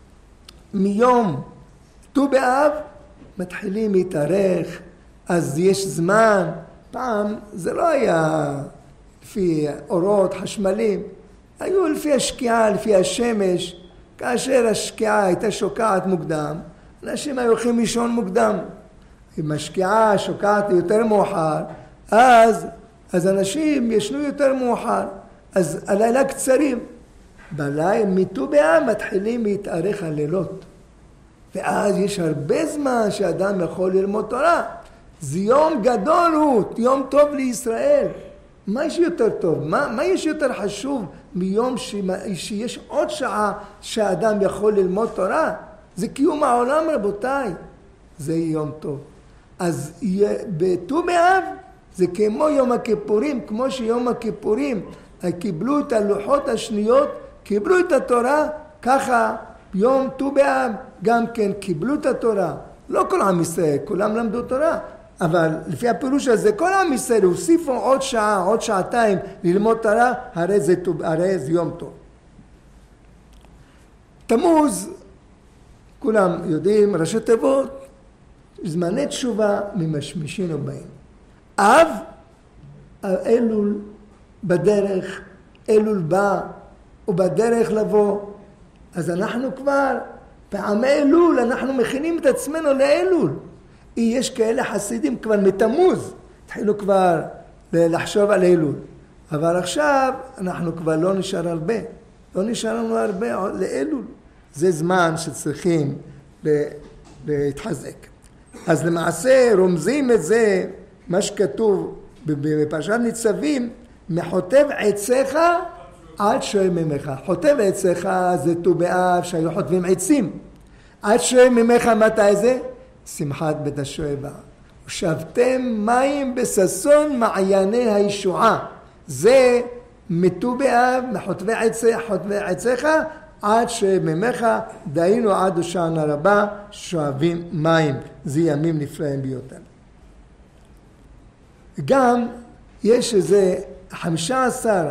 מיום ט"ו באב, מתחילים להתארך, אז יש זמן. פעם זה לא היה לפי אורות, חשמלים, היו לפי השקיעה, לפי השמש. כאשר השקיעה הייתה שוקעת מוקדם, אנשים היו הולכים לישון מוקדם. אם השקיעה שוקעת יותר מאוחר, אז, אז אנשים ישנו יותר מאוחר. אז הלילה קצרים. בלילה, מט"ו באב מתחילים להתארך הלילות. ואז יש הרבה זמן שאדם יכול ללמוד תורה. זה יום גדול הוא, יום טוב לישראל. מה יש יותר טוב? מה, מה יש יותר חשוב מיום ש, שיש עוד שעה שהאדם יכול ללמוד תורה? זה קיום העולם, רבותיי. זה יום טוב. אז בט"ו באב זה כמו יום הכיפורים, כמו שיום הכיפורים קיבלו את הלוחות השניות, קיבלו את התורה, ככה יום ט"ו באב גם כן קיבלו את התורה. לא כל עם ישראל, כולם למדו תורה, אבל לפי הפירוש הזה, כל עם ישראל הוסיפו עוד שעה, עוד שעתיים ללמוד תורה, הרי זה, הרי זה יום טוב. תמוז, כולם יודעים, ראשי תיבות, זמני תשובה ממשמשים ובאים. אב, אלול בדרך, אלול בא, ובדרך לבוא. אז אנחנו כבר פעמי אלול אנחנו מכינים את עצמנו לאלול. יש כאלה חסידים כבר מתמוז, התחילו כבר לחשוב על אלול. אבל עכשיו אנחנו כבר לא נשאר הרבה, לא נשאר לנו הרבה לאלול. זה זמן שצריכים להתחזק. אז למעשה רומזים את זה, מה שכתוב בפרשת ניצבים, מחוטב עציך עד שואל ממך. חוטב עציך זה ט"ו באב שהיו חוטבים עצים. עד שואל ממך מתי זה? שמחת בית השואבה. ושבתם מים בששון מעייני הישועה. זה מט"ו באב, מחוטבי עציך, חוטבי עציך, עד שממך דהינו עד הושענא רבה שואבים מים. זה ימים נפלאים ביותר. גם יש איזה חמישה עשר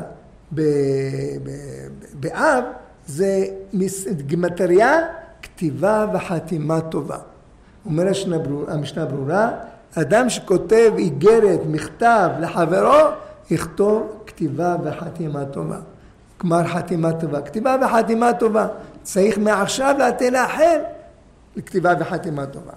באב, זה גימטריה, כתיבה וחתימה טובה. אומר המשנה ברורה, אדם שכותב איגרת, מכתב לחברו, יכתוב כתיבה וחתימה טובה. כלומר חתימה טובה. כתיבה וחתימה טובה. צריך מעכשיו להתחיל לאחר לכתיבה וחתימה טובה.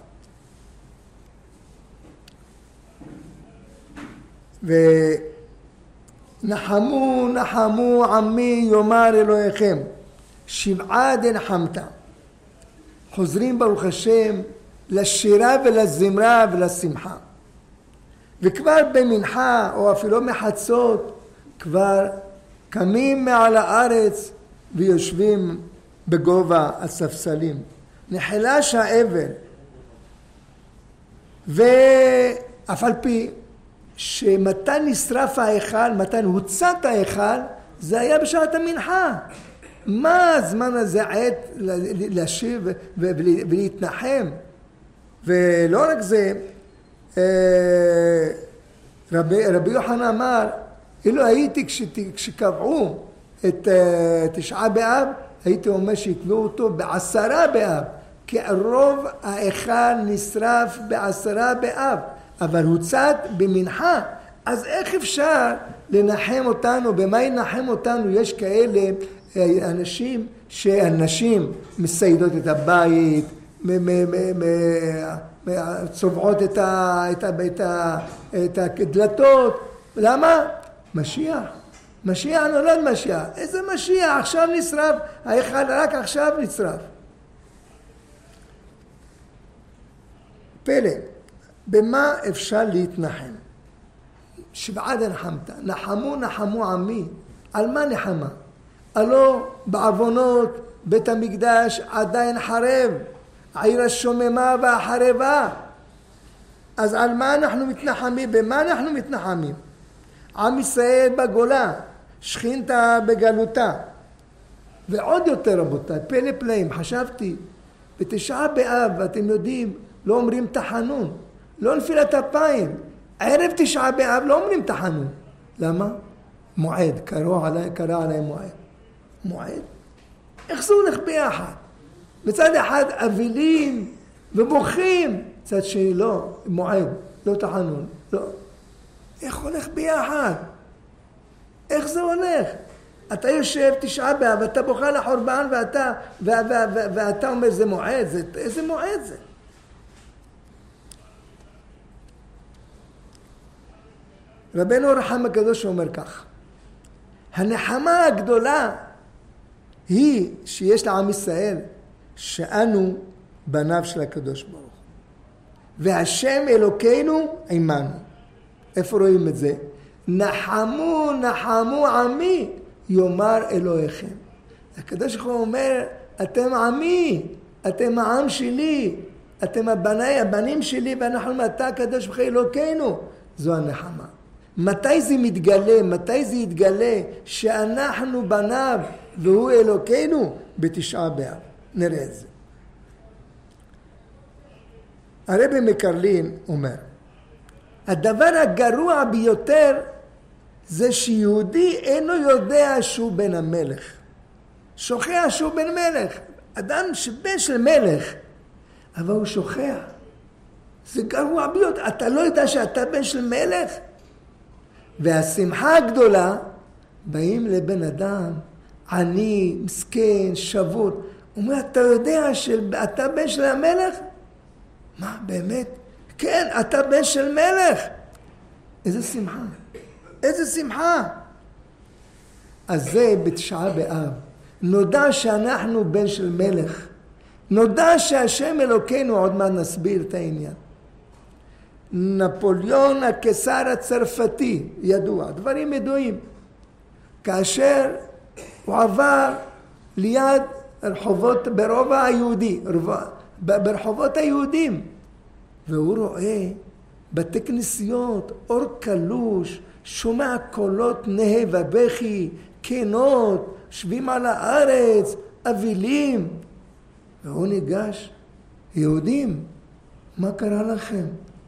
ונחמו נחמו עמי יאמר אלוהיכם שבעה דנחמת. חוזרים ברוך השם לשירה ולזמרה ולשמחה. וכבר במנחה או אפילו מחצות כבר קמים מעל הארץ ויושבים בגובה הספסלים. נחלש האבל. ואף על פי שמתן נשרף ההיכל, מתן הוצאת ההיכל, זה היה בשעת המנחה. מה הזמן הזה עת להשיב ולהתנחם? ולא רק זה, רבי, רבי יוחנן אמר, אילו הייתי כשקבעו את תשעה באב, הייתי אומר שיקבעו אותו בעשרה באב, כי רוב ההיכל נשרף בעשרה באב, אבל הוצאת במנחה. אז איך אפשר לנחם אותנו? במה ינחם אותנו? יש כאלה אנשים שהנשים מסיידות את הבית, צובעות את, ה, את, ה, את, ה, את הדלתות. למה? משיח. משיח נולד משיח. איזה משיח? עכשיו נשרף. ההיכל רק עכשיו נשרף. פלא. במה אפשר להתנחם? שבעה דנחמת. נחמו נחמו עמי. על מה נחמה? הלא בעוונות בית המקדש עדיין חרב. העיר השוממה והחרבה. אז על מה אנחנו מתנחמים? במה אנחנו מתנחמים? עם ישראל בגולה, שכינתה בגלותה. ועוד יותר רבותיי, פלא פלאים, חשבתי, בתשעה באב, אתם יודעים, לא אומרים תחנון, לא נפילת אפיים. ערב תשעה באב לא אומרים תחנון. למה? מועד, קרא עליי, קרא עליי מועד. מועד? איך זה הולך ביחד? מצד אחד אבילים ובוכים, מצד שני לא, מועד, לא תחנון, לא. איך הולך ביחד? איך זה הולך? אתה יושב תשעה באב, ואתה בוכה לחורבן, ואתה, ו- ו- ו- ואתה אומר זה מועד, זה, איזה מועד זה? רבנו רחם הקדוש אומר כך, הנחמה הגדולה היא שיש לעם ישראל, שאנו בניו של הקדוש ברוך הוא. והשם אלוקינו עמנו. איפה רואים את זה? נחמו נחמו עמי יאמר אלוהיכם. הקדוש ברוך הוא אומר, אתם עמי, אתם העם שלי, אתם הבני, הבנים שלי, ואנחנו אתה הקדוש ברוך הוא אלוקינו. זו הנחמה. מתי זה מתגלה? מתי זה יתגלה שאנחנו בניו והוא אלוקינו? בתשעה באב. נראה את זה. הרבי מקרלין אומר, הדבר הגרוע ביותר זה שיהודי אינו יודע שהוא בן המלך. שוכח שהוא בן מלך. אדם שבן של מלך, אבל הוא שוכח. זה גרוע ביותר. אתה לא יודע שאתה בן של מלך? והשמחה הגדולה, באים לבן אדם, עני, מסכן, שבור. הוא אומר, אתה יודע שאתה בן של המלך? מה, באמת? כן, אתה בן של מלך. איזה שמחה. איזה שמחה. אז זה בתשעה באב. נודע שאנחנו בן של מלך. נודע שהשם אלוקינו, עוד מעט נסביר את העניין. נפוליאון הקיסר הצרפתי, ידוע, דברים ידועים. כאשר הוא עבר ליד רחובות, ברובע היהודי, ברחובות היהודים, והוא רואה בתי כנסיות, אור קלוש, שומע קולות נהי ובכי, כנות, שבים על הארץ, אבילים. והוא ניגש, יהודים, מה קרה לכם?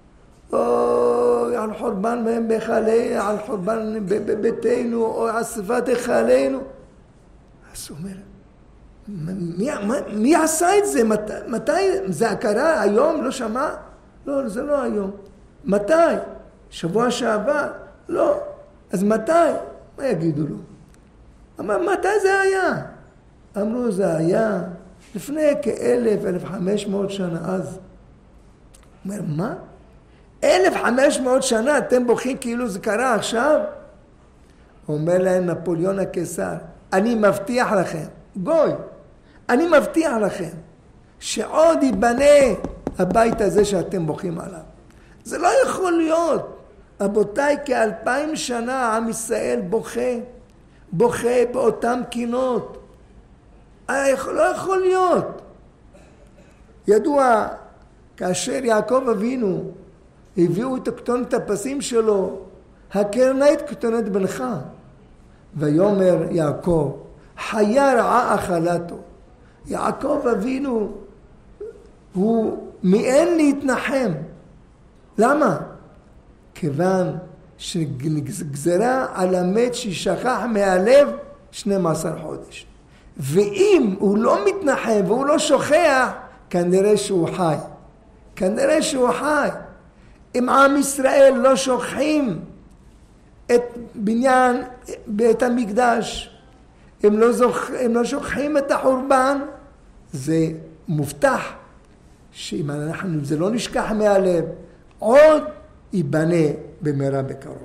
או על חורבן מהם בחלי, על חורבן בביתנו, או על שרפת היכלנו. אז הוא אומר, מי, מי עשה את זה? מת, מתי? זה קרה היום? לא שמע? לא, זה לא היום. מתי? שבוע שעבר? לא. אז מתי? מה יגידו לו? אמר, מתי זה היה? אמרו, זה היה לפני כאלף, אלף חמש מאות שנה אז. הוא אומר, מה? אלף חמש מאות שנה אתם בוכים כאילו זה קרה עכשיו? הוא אומר להם נפוליאון הקיסר, אני מבטיח לכם, גוי, אני מבטיח לכם, שעוד ייבנה הבית הזה שאתם בוכים עליו. זה לא יכול להיות. רבותיי, כאלפיים שנה עם ישראל בוכה, בוכה באותם קינות. לא יכול להיות. ידוע, כאשר יעקב אבינו הביאו את כתונת הפסים שלו, הקרנה את כתונת בנך. ויאמר יעקב, חיה רעה אכלתו. יעקב אבינו הוא מאין להתנחם. למה? כיוון שגזרה על המת שישכח מהלב שנים עשר חודש. ואם הוא לא מתנחם והוא לא שוכח, כנראה שהוא חי. כנראה שהוא חי. אם עם ישראל לא שוכחים את בניין בית המקדש, הם לא, זוכ... הם לא שוכחים את החורבן, זה מובטח שאם אנחנו, זה לא נשכח מהלב, עוד ייבנה במהרה בקרוב.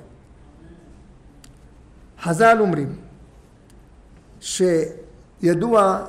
חז"ל אומרים שידוע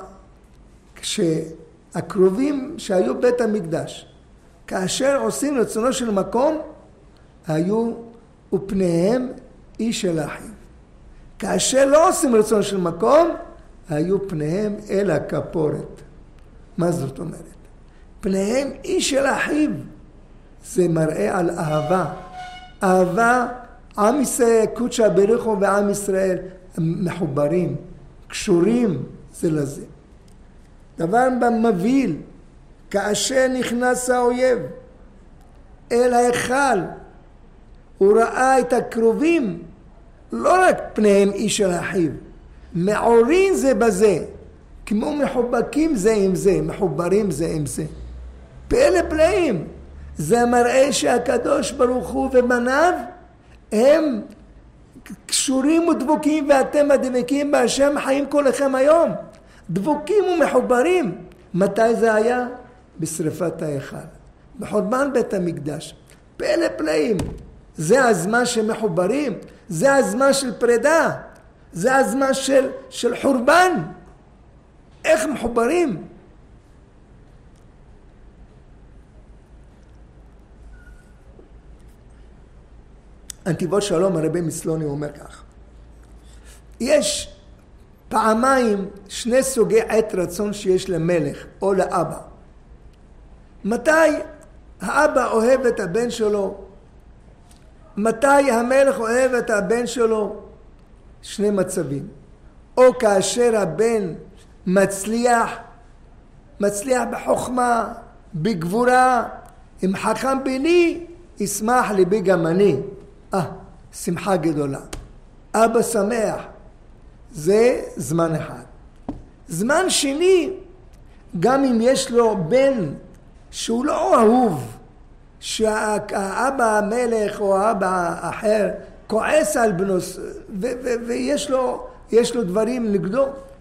שהקרובים שהיו בית המקדש, כאשר עושים רצונו של מקום, היו ופניהם איש אל אחיו. כאשר לא עושים רצונו של מקום, היו פניהם אל הכפורת. מה זאת אומרת? פניהם איש אל אחיו. זה מראה על אהבה. אהבה, עם ישראל, קודשא בריחו ועם ישראל, מחוברים, קשורים זה לזה. דבר במבהיל, כאשר נכנס האויב אל ההיכל, הוא ראה את הקרובים, לא רק פניהם איש אל אחיו, מעורין זה בזה, כמו מחובקים זה עם זה, מחוברים זה עם זה. פלא פלאים, זה מראה שהקדוש ברוך הוא ובניו הם קשורים ודבוקים, ואתם הדבקים בהשם חיים כולכם היום. דבוקים ומחוברים. מתי זה היה? בשריפת ההיכל, בחורבן בית המקדש. פלא פלאים, זה הזמן שמחוברים, זה הזמן של פרידה, זה הזמן של, של חורבן. איך מחוברים? הנתיבות שלום הרבי מסלוני אומר כך, יש פעמיים שני סוגי עת רצון שיש למלך או לאבא. מתי האבא אוהב את הבן שלו? מתי המלך אוהב את הבן שלו? שני מצבים. או כאשר הבן מצליח, מצליח בחוכמה, בגבורה, אם חכם בני, ישמח ליבי גם אני. אה, שמחה גדולה. אבא שמח. זה זמן אחד. זמן שני, גם אם יש לו בן שהוא לא אהוב, שהאבא המלך או האבא האחר כועס על בנו, ויש לו, יש לו דברים נגדו,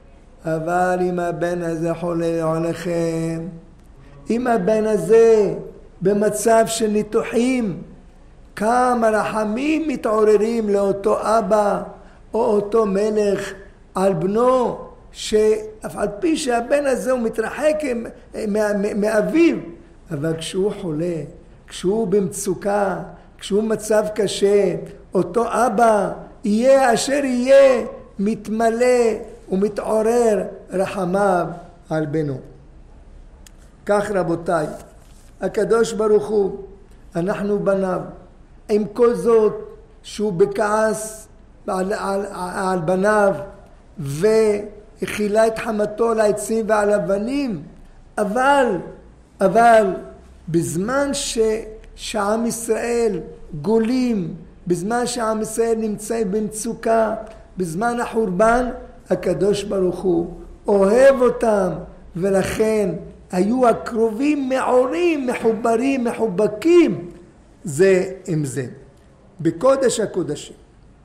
אבל אם הבן הזה חולה עליכם, אם הבן הזה במצב של ניתוחים, כמה רחמים מתעוררים לאותו אבא או אותו מלך על בנו, שאף על פי שהבן הזה הוא מתרחק מאביו, אבל כשהוא חולה, כשהוא במצוקה, כשהוא מצב קשה, אותו אבא יהיה אשר יהיה מתמלא ומתעורר רחמיו על בנו. כך רבותיי, הקדוש ברוך הוא, אנחנו בניו, עם כל זאת שהוא בכעס על, על, על בניו והכילה את חמתו על העצים ועל אבנים, אבל, אבל בזמן ש, שעם ישראל גולים, בזמן שעם ישראל נמצא במצוקה, בזמן החורבן, הקדוש ברוך הוא אוהב אותם, ולכן היו הקרובים מעורים, מחוברים, מחובקים זה עם זה. בקודש הקודשים.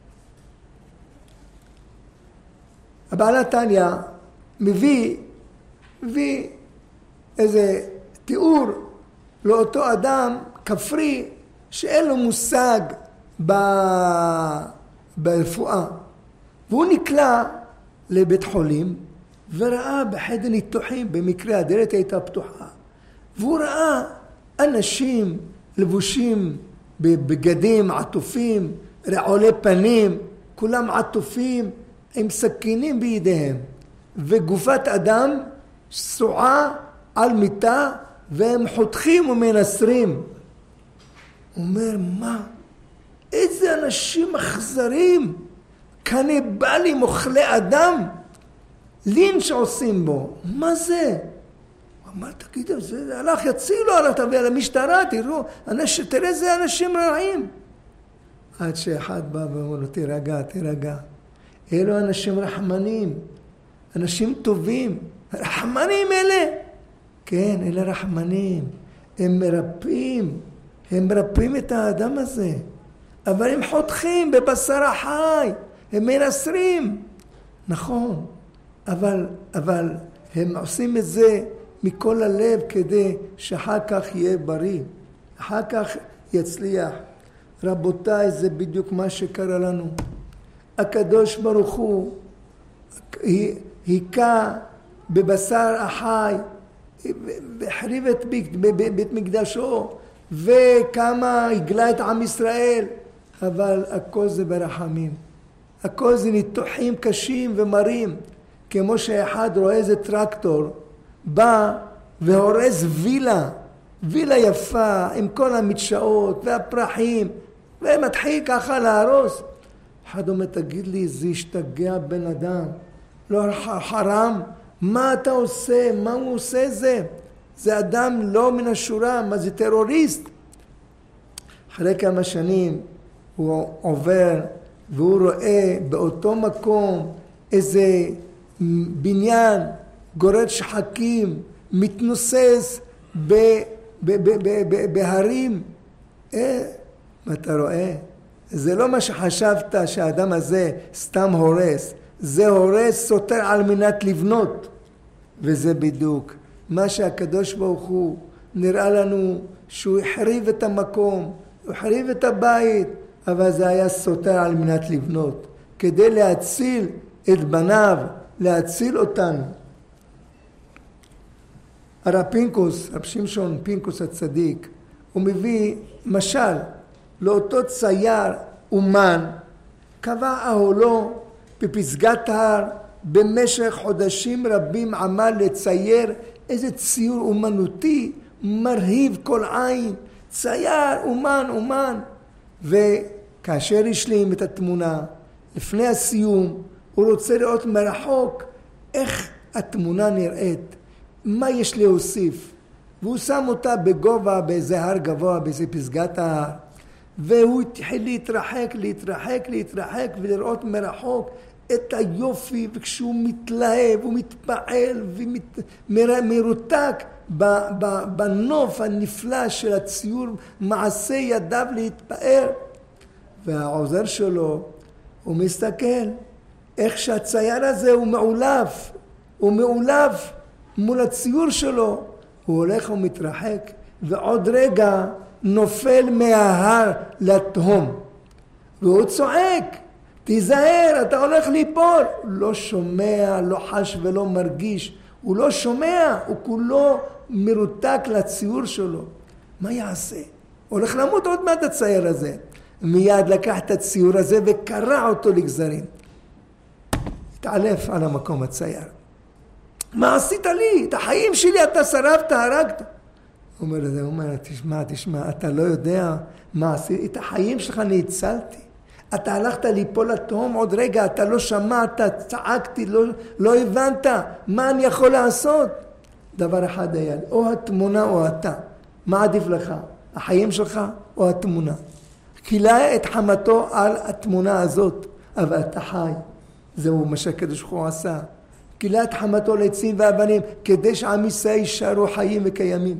הבעל התניא מביא, מביא איזה תיאור לאותו אדם כפרי שאין לו מושג ב... ברפואה. והוא נקלע לבית חולים וראה בחדר ניתוחים, במקרה הדלת הייתה פתוחה, והוא ראה אנשים לבושים בבגדים עטופים, רעולי פנים, כולם עטופים עם סכינים בידיהם, וגופת אדם סועה על מיטה והם חותכים ומנסרים. הוא אומר, מה? איזה אנשים אכזרים, קניבלים, אוכלי אדם, לינץ' עושים בו. מה זה? הוא אמר, תגיד, זה הלך יצילו עליו, תביא למשטרה, תראו, אנש, תראה איזה אנשים רעים. עד שאחד בא ואומר לו, תירגע, תירגע. אלו אנשים רחמנים, אנשים טובים, רחמנים אלה. כן, אלה רחמנים, הם מרפאים, הם מרפאים את האדם הזה. אבל הם חותכים בבשר החי, הם מנסרים. נכון, אבל, אבל הם עושים את זה מכל הלב כדי שאחר כך יהיה בריא, אחר כך יצליח. רבותיי, זה בדיוק מה שקרה לנו. הקדוש ברוך הוא היכה בבשר החי, החריב את בית מקדשו, וכמה הגלה את עם ישראל, אבל הכל זה ברחמים. הכל זה ניתוחים קשים ומרים, כמו שאחד רואה איזה טרקטור, בא והורס וילה, וילה יפה, עם כל המדשאות והפרחים, ומתחיל ככה להרוס. אחד אומר, תגיד לי, זה השתגע בן אדם, לא חרם, מה אתה עושה? מה הוא עושה זה? זה אדם לא מן השורה, מה זה טרוריסט? אחרי כמה שנים הוא עובר והוא רואה באותו מקום איזה בניין גורד שחקים, מתנוסס ב, ב, ב, ב, ב, בהרים. אה, מה אתה רואה? זה לא מה שחשבת שהאדם הזה סתם הורס, זה הורס סותר על מנת לבנות. וזה בדיוק מה שהקדוש ברוך הוא נראה לנו שהוא החריב את המקום, הוא החריב את הבית, אבל זה היה סותר על מנת לבנות, כדי להציל את בניו, להציל אותנו. הרב פינקוס, רב שמשון פינקוס הצדיק, הוא מביא משל לאותו צייר אומן, קבע אהלו בפסגת ההר, במשך חודשים רבים עמל לצייר איזה ציור אומנותי מרהיב כל עין, צייר אומן אומן. וכאשר השלים את התמונה, לפני הסיום, הוא רוצה לראות מרחוק איך התמונה נראית, מה יש להוסיף. והוא שם אותה בגובה, באיזה הר גבוה, באיזה פסגת ההר. והוא התחיל להתרחק, להתרחק, להתרחק, ולראות מרחוק את היופי, וכשהוא מתלהב, הוא מתפעל ומרותק בנוף הנפלא של הציור, מעשה ידיו להתפאר. והעוזר שלו, הוא מסתכל איך שהצייר הזה הוא מעולף, הוא מעולף מול הציור שלו, הוא הולך ומתרחק, ועוד רגע נופל מההר לתהום. והוא צועק, תיזהר, אתה הולך ליפול. לא שומע, לא חש ולא מרגיש, הוא לא שומע, הוא כולו מרותק לציור שלו. מה יעשה? הוא הולך למות עוד מעט הצייר הזה. מיד לקח את הציור הזה וקרע אותו לגזרים. התעלף על המקום הצייר. מה עשית לי? את החיים שלי אתה שרפת, הרגת. הוא אומר לזה, הוא אומר, תשמע, תשמע, אתה לא יודע מה עשיתי, את החיים שלך אני הצלתי. אתה הלכת ליפול לתהום עוד רגע, אתה לא שמעת, צעקתי, לא, לא הבנת, מה אני יכול לעשות? דבר אחד היה לי, או התמונה או אתה. מה עדיף לך? החיים שלך או התמונה? כילה את חמתו על התמונה הזאת, אבל אתה חי. זהו מה שהקדוש ברוך הוא עשה. כילה את חמתו לעצים ואבנים, כדי שעם ישראל יישארו חיים וקיימים.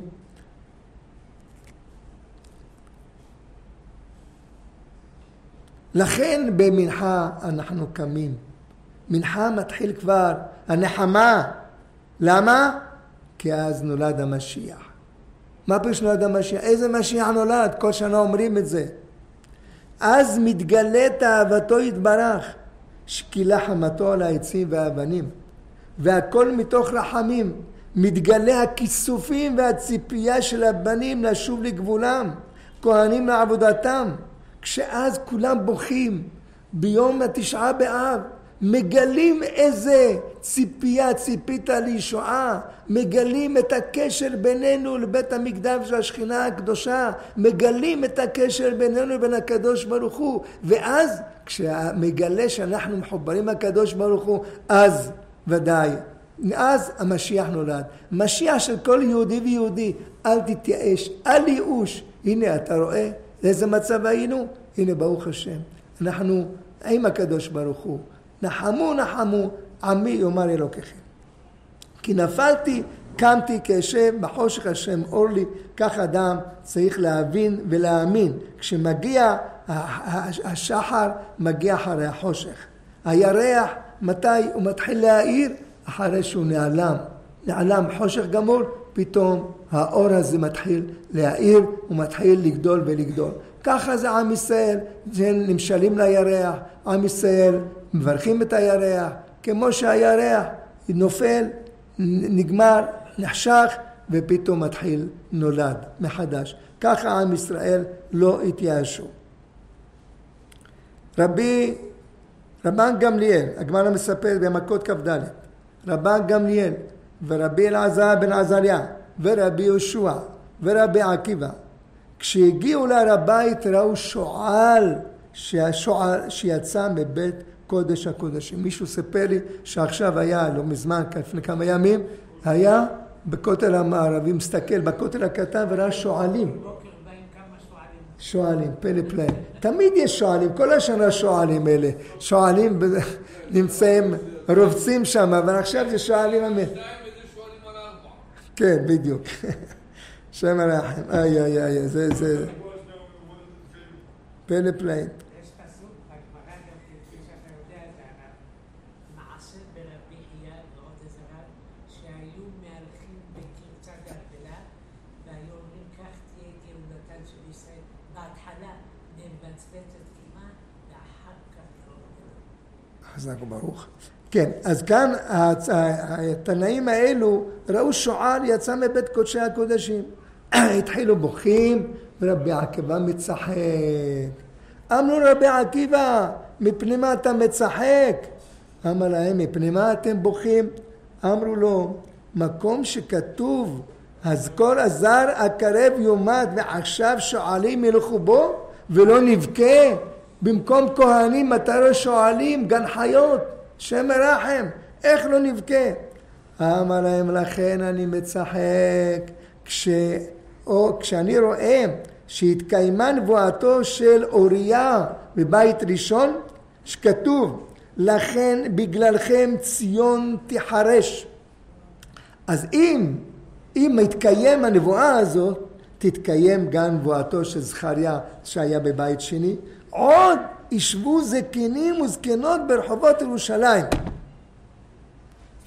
לכן במנחה אנחנו קמים. מנחה מתחיל כבר הנחמה. למה? כי אז נולד המשיח. מה פירוש נולד המשיח? איזה משיח נולד? כל שנה אומרים את זה. אז מתגלית אהבתו יתברך, שקילה חמתו על העצים והאבנים, והכל מתוך רחמים. מתגלה הכיסופים והציפייה של הבנים לשוב לגבולם, כהנים לעבודתם, כשאז כולם בוכים ביום התשעה באב, מגלים איזה ציפייה, ציפית לישועה, מגלים את הקשר בינינו לבית המקדש של השכינה הקדושה, מגלים את הקשר בינינו לבין הקדוש ברוך הוא, ואז כשמגלה שאנחנו מחוברים לקדוש ברוך הוא, אז ודאי, אז המשיח נולד. משיח של כל יהודי ויהודי, אל תתייאש, אל ייאוש. הנה אתה רואה לאיזה מצב היינו? הנה ברוך השם, אנחנו עם הקדוש ברוך הוא. נחמו נחמו עמי יאמר אלוקיכם. כי נפלתי קמתי כאשם בחושך השם אור לי. כך אדם צריך להבין ולהאמין. כשמגיע השחר מגיע אחרי החושך. הירח מתי הוא מתחיל להאיר? אחרי שהוא נעלם. נעלם חושך גמור, פתאום האור הזה מתחיל להאיר ומתחיל לגדול ולגדול. ככה זה עם ישראל, נמשלים לירח, עם ישראל מברכים את הירח, כמו שהירח נופל, נגמר, נחשך, ופתאום מתחיל נולד מחדש. ככה עם ישראל לא התייאשו. רבי, רבן גמליאל, הגמרא מספרת במכות כ"ד, רבן גמליאל ורבי אלעזר בן עזריה ורבי יהושע ורבי עקיבא, כשהגיעו להר הבית ראו שועל, שהשועל שיצא מבית קודש הקודשים. מישהו ספר לי שעכשיו היה, לא מזמן, לפני כמה ימים, היה בכותל המערבי, מסתכל בכותל הקטן וראה שועלים. שועלים, פלא פלאים. תמיד יש שועלים, כל השנה שועלים אלה. שועלים נמצאים, רובצים שם, אבל עכשיו זה שועלים אמת. כן, בדיוק. שם הרחם, איי איי איי, זה, זה, פלא פלאים. יש פסוק בגמרא גם כפי שאתה יודע את הרב, מעשה ברבי חייא ועוד איזה רב, שהיו מהלכים בקרצה גלגלה, והיו אומרים כך תהיה גאולתן של ישראל, בהתחלה מבצבצת קימה, ואחר כך לא. חזק וברוך. כן, אז כאן התנאים האלו ראו שועל יצא מבית קודשי הקודשים. התחילו בוכים ורבי עקיבא מצחק. אמרו רבי עקיבא, מפני מה אתה מצחק? אמר להם, מפני מה אתם בוכים? אמרו לו, מקום שכתוב, הזכור הזר הקרב יומד ועכשיו שועלים ילכו בו ולא נבכה. במקום כהנים אתה רואה שועלים, גן חיות. שם מרחם, איך לא נבכה? אמר להם, לכן אני מצחק, כש, או כשאני רואה שהתקיימה נבואתו של אוריה בבית ראשון, שכתוב, לכן בגללכם ציון תחרש. אז אם, אם התקיים הנבואה הזאת, תתקיים גם נבואתו של זכריה שהיה בבית שני, עוד ישבו זקנים וזקנות ברחובות ירושלים.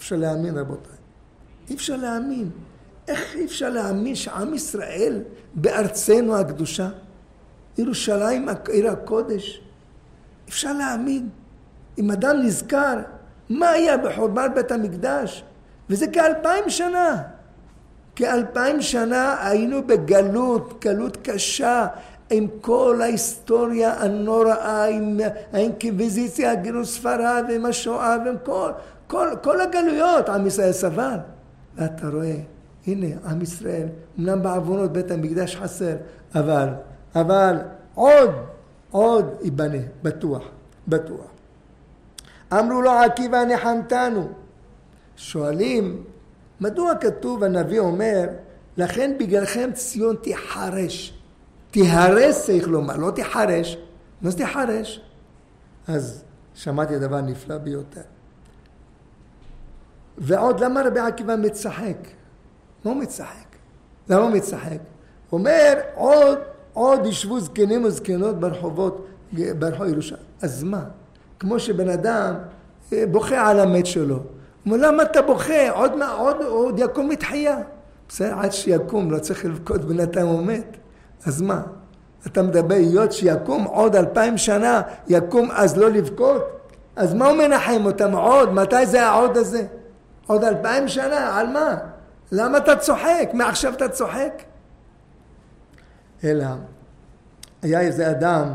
אפשר להאמין רבותיי. אי אפשר להאמין. איך אי אפשר להאמין שעם ישראל בארצנו הקדושה, ירושלים עיר הקודש, אפשר להאמין. אם אדם נזכר מה היה בחורבן בית המקדש, וזה כאלפיים שנה. כאלפיים שנה היינו בגלות, גלות קשה, עם כל ההיסטוריה הנוראה, עם האינקוויזיציה, גירוש ספרד, ועם השואה, ועם כל, כל, כל הגלויות, עם ישראל סבל. ואתה רואה, הנה, עם ישראל, אמנם בעוונות בית המקדש חסר, אבל, אבל עוד, עוד ייבנה, בטוח, בטוח. אמרו לו עקיבא ניחמתנו. שואלים, מדוע כתוב, הנביא אומר, לכן בגללכם ציון תיחרש. תיהרס צריך לומר, לא תיחרש. מה זה תיחרש? אז שמעתי דבר נפלא ביותר. ועוד למה רבי עקיבא מצחק? מה הוא מצחק? למה הוא מצחק? הוא אומר, עוד, עוד ישבו זקנים וזקנות ברחובות, ברחוב ירושלים. אז מה? כמו שבן אדם בוכה על המת שלו. הוא אומר, למה אתה בוכה? עוד, מה, עוד, עוד יקום מתחייה. בסדר, עד שיקום, לא צריך לבכות בינתיים הוא מת. אז מה? אתה מדבר להיות שיקום עוד אלפיים שנה, יקום אז לא לבכות? אז מה הוא מנחם אותם עוד? מתי זה העוד הזה? עוד אלפיים שנה, על מה? למה אתה צוחק? מעכשיו אתה צוחק? אלא, היה איזה אדם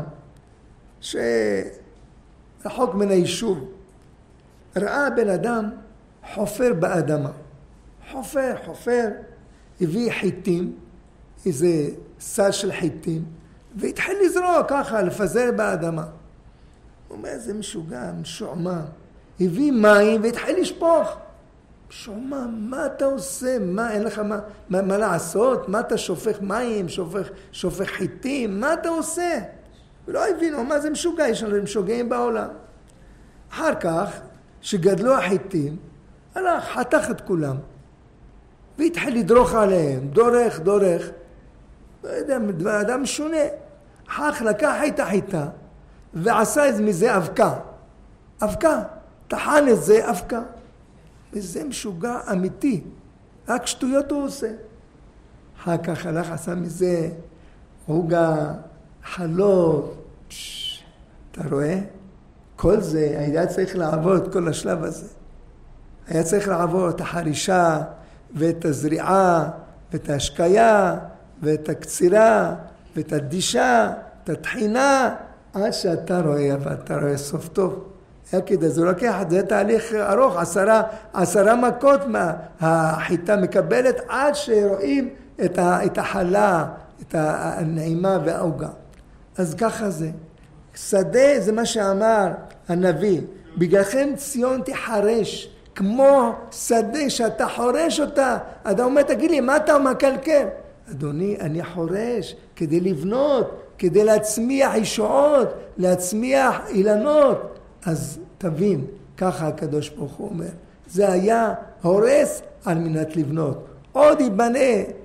שרחוק מן היישוב, ראה בן אדם חופר באדמה. חופר, חופר, הביא חיטים, איזה סל של חיטים, והתחיל לזרוק ככה, לפזר באדמה. הוא אומר, זה משוגע, משועמם. הביא מים והתחיל לשפוך. משועמם, מה אתה עושה? מה, אין לך מה, מה, מה לעשות? מה אתה שופך מים, שופך, שופך חיטים? מה אתה עושה? ולא הבינו, מה זה משוגע? יש לנו משוגעים בעולם. אחר כך, שגדלו החיטים, הלך, חתך את כולם. והתחיל לדרוך עליהם, דורך, דורך. לא יודע, אדם שונה. אחר לקח את החיטה, ועשה איזה מזה אבקה. אבקה. טחן את זה אבקה. וזה משוגע אמיתי. רק שטויות הוא עושה. אחר כך הלך, עשה מזה עוגה, חלות. פש, אתה רואה? כל זה היה צריך לעבור את כל השלב הזה. היה צריך לעבור את החרישה, ואת הזריעה, ואת ההשקיה, ואת הקצירה, ואת הדישה, את התחינה, עד שאתה רואה, ואתה רואה סוף טוב. היה כדי, זה לוקח, זה תהליך ארוך, עשרה, עשרה מכות מה החיטה מקבלת, עד שרואים את, ה, את החלה, את הנעימה והעוגה. אז ככה זה. שדה זה מה שאמר הנביא, בגללכם ציון תחרש, כמו שדה שאתה חורש אותה. אתה אומר, תגיד לי, מה אתה מקלקל? אדוני, אני חורש כדי לבנות, כדי להצמיח ישועות, להצמיח אילנות. אז תבין, ככה הקדוש ברוך הוא אומר, זה היה הורס על מנת לבנות. עוד ייבנה,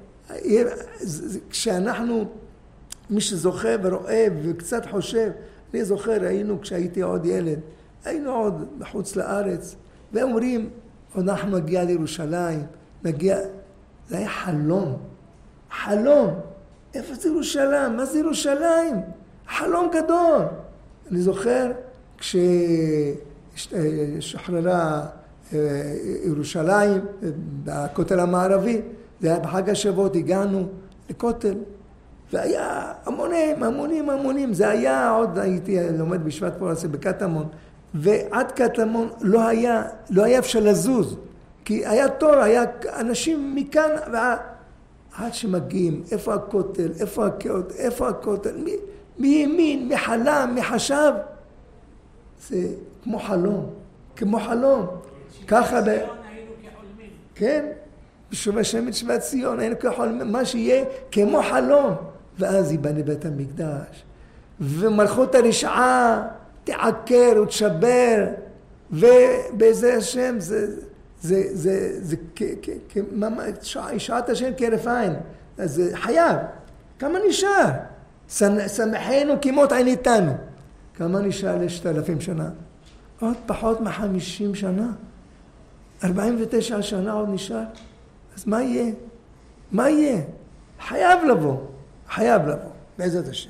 כשאנחנו, מי שזוכר ורואה וקצת חושב, אני זוכר, היינו כשהייתי עוד ילד, היינו עוד בחוץ לארץ, ואומרים, אנחנו נגיע לירושלים, נגיע, זה היה חלום, חלום, איפה זה ירושלים? מה זה ירושלים? חלום גדול. אני זוכר, כששחררה ירושלים בכותל המערבי, זה היה בחג השבועות, הגענו לכותל, והיה המונים, המונים, המונים, זה היה, עוד הייתי לומד בשבט פורסי בקטמון, ועד קטמון לא היה, לא היה אפשר לזוז, כי היה תור, היה אנשים מכאן, ועד שמגיעים, איפה הכותל, איפה הכותל, איפה הכותל, מי, מימין, מחלם, מחשב, זה כמו חלום, כמו חלום, ככה ב... היינו כחולמים. כן, בשביל השם את שבט ציון, היינו כחולמים, מה שיהיה כמו חלום, ואז ייבנה בית המקדש, ומלכות הרשעה תעקר ותשבר, ובעזרת השם זה, זה, זה, זה, שעת השם כהרף עין, אז זה חייב, כמה נשאר? שמחנו כמות עיניתנו, כמה נשאר לשת אלפים שנה? עוד פחות מחמישים שנה. ארבעים ותשע שנה עוד נשאר. אז מה יהיה? מה יהיה? חייב לבוא, חייב לבוא, בעזרת השם.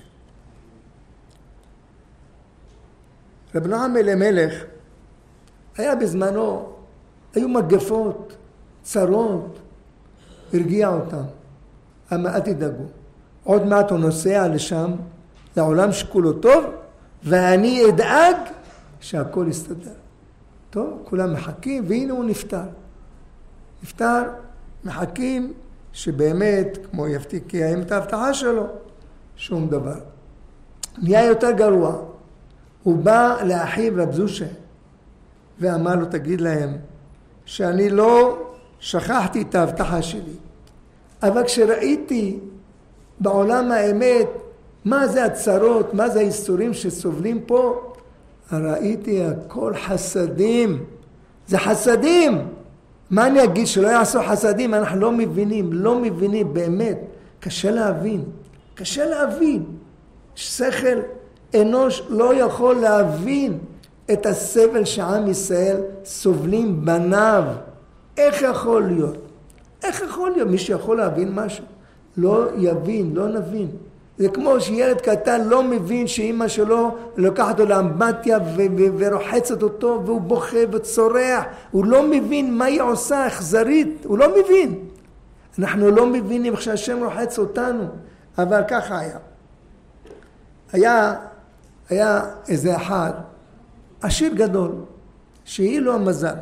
רב נועם אלימלך היה בזמנו, היו מגפות, צרות, הרגיע אותם. אבל אל תדאגו, עוד מעט הוא נוסע לשם, לעולם שכולו טוב, ואני אדאג שהכל יסתדר. טוב, כולם מחכים, והנה הוא נפטר. נפטר, מחכים שבאמת, כמו יבטיח קיים את ההבטחה שלו, שום דבר. נהיה יותר גרוע. הוא בא לאחיו רב זושה, ואמר לו, תגיד להם, שאני לא שכחתי את ההבטחה שלי. אבל כשראיתי בעולם האמת, מה זה הצרות, מה זה האיסורים שסובלים פה, ראיתי הכל חסדים. זה חסדים. מה אני אגיד שלא יעשו חסדים? אנחנו לא מבינים, לא מבינים באמת. קשה להבין, קשה להבין. שכל אנוש לא יכול להבין את הסבל שעם ישראל סובלים בניו. איך יכול להיות? איך יכול להיות? מי שיכול להבין משהו, לא יבין, לא נבין. זה כמו שילד קטן לא מבין שאמא שלו לוקחת אותו לאמבטיה ורוחצת אותו והוא בוכה וצורח. הוא לא מבין מה היא עושה אכזרית, הוא לא מבין. אנחנו לא מבינים איך שהשם רוחץ אותנו, אבל ככה היה. היה, היה איזה אחד, עשיר גדול, שהיא לו המזל.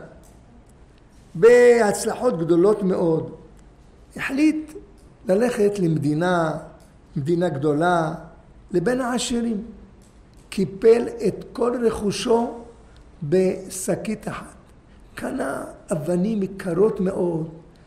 בהצלחות גדולות מאוד, החליט ללכת למדינה, מדינה גדולה, לבין העשירים. קיפל את כל רכושו בשקית אחת. קנה אבנים יקרות מאוד,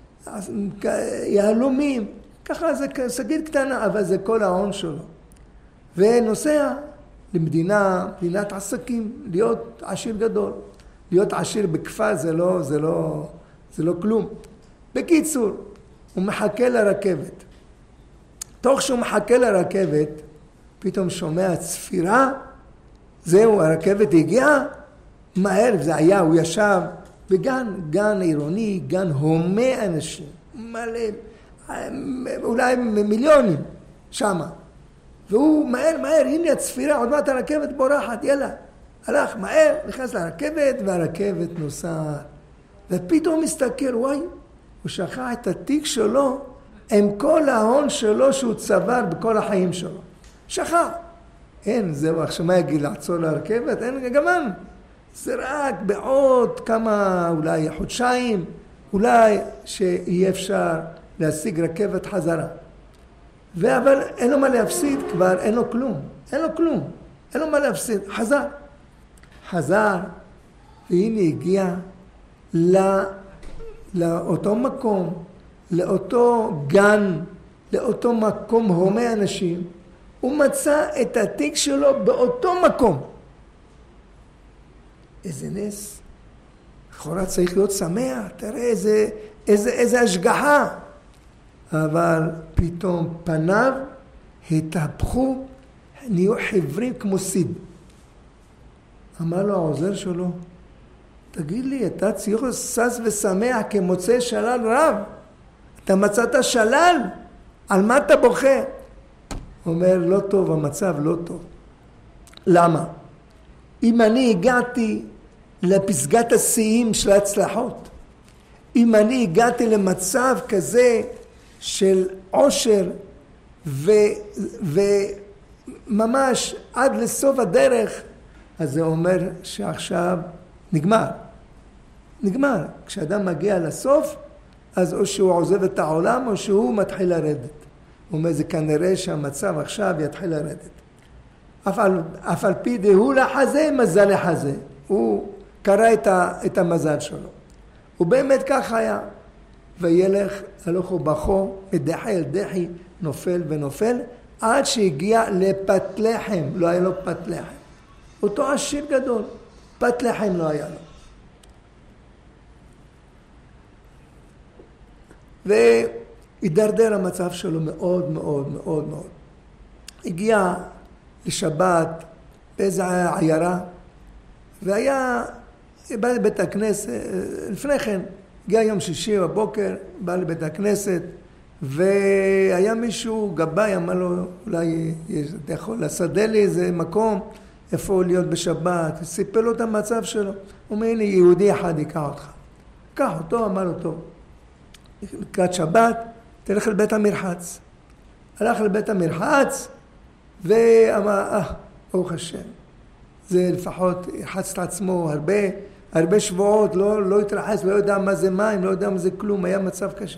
יהלומים, ככה זה שקית קטנה, אבל זה כל ההון שלו. ונוסע למדינה, מדינת עסקים, להיות עשיר גדול. להיות עשיר בכפר זה לא, זה לא, זה לא כלום. בקיצור, הוא מחכה לרכבת. תוך שהוא מחכה לרכבת, פתאום שומע צפירה, זהו, הרכבת הגיעה, מהר, זה היה, הוא ישב בגן, גן עירוני, גן הומה אנשים, מלא, אולי מיליונים, שמה. והוא מהר, מהר, הנה הצפירה, עוד מעט הרכבת בורחת, יאללה. הלך מהר, נכנס לרכבת, והרכבת נוסעת. ופתאום מסתכל, וואי, הוא שכח את התיק שלו, עם כל ההון שלו שהוא צבר בכל החיים שלו. שכח. אין, זהו, עכשיו מה יגיד, לעצור לרכבת? אין, גמרנו. זה רק בעוד כמה, אולי חודשיים, אולי שיהיה אפשר להשיג רכבת חזרה. אבל אין לו מה להפסיד, כבר אין לו כלום. אין לו כלום. אין לו מה להפסיד. חזר. חזר, והנה הגיע לא, לאותו מקום, לאותו גן, לאותו מקום הומה אנשים, הוא מצא את התיק שלו באותו מקום. איזה נס. לכאורה צריך להיות שמח, תראה איזה, איזה, איזה השגחה. אבל פתאום פניו התהפכו, נהיו חיוורים כמו סיד. אמר לו העוזר שלו, תגיד לי, אתה צריך שש ושמח כמוצא שלל רב. אתה מצאת שלל? על מה אתה בוכה? הוא אומר, לא טוב, המצב לא טוב. למה? אם אני הגעתי לפסגת השיאים של ההצלחות, אם אני הגעתי למצב כזה של עושר ו, וממש עד לסוף הדרך, אז זה אומר שעכשיו נגמר. נגמר. כשאדם מגיע לסוף, אז או שהוא עוזב את העולם או שהוא מתחיל לרדת. הוא אומר, זה כנראה שהמצב עכשיו יתחיל לרדת. אף על, אף על פי דהוא לחזה, מזל לחזה. הוא קרא את, ה, את המזל שלו. הוא באמת כך היה. וילך הלכו בכו, מדחי אל דחי, נופל ונופל, עד שהגיע לפת לחם. לא היה לו פת לחם. אותו עשיר גדול, פת לחם לא היה לו. והידרדר המצב שלו מאוד מאוד מאוד מאוד. הגיע לשבת באיזו עיירה, והיה בא לבית הכנסת, לפני כן, הגיע יום שישי בבוקר, בא לבית הכנסת, והיה מישהו, גבאי, אמר לו, אולי אתה יכול לסדר לי איזה מקום, איפה להיות בשבת, סיפר לו את המצב שלו. הוא אומר, הנה, יהודי אחד יקח אותך. קח אותו, אמר לו, טוב. לקראת שבת, תלך לבית המרחץ. הלך לבית המרחץ, ואמר, אה, ברוך השם. זה לפחות ירחץ את עצמו הרבה, הרבה שבועות, לא, לא התרחץ, לא יודע מה זה מים, לא יודע מה זה כלום, היה מצב קשה.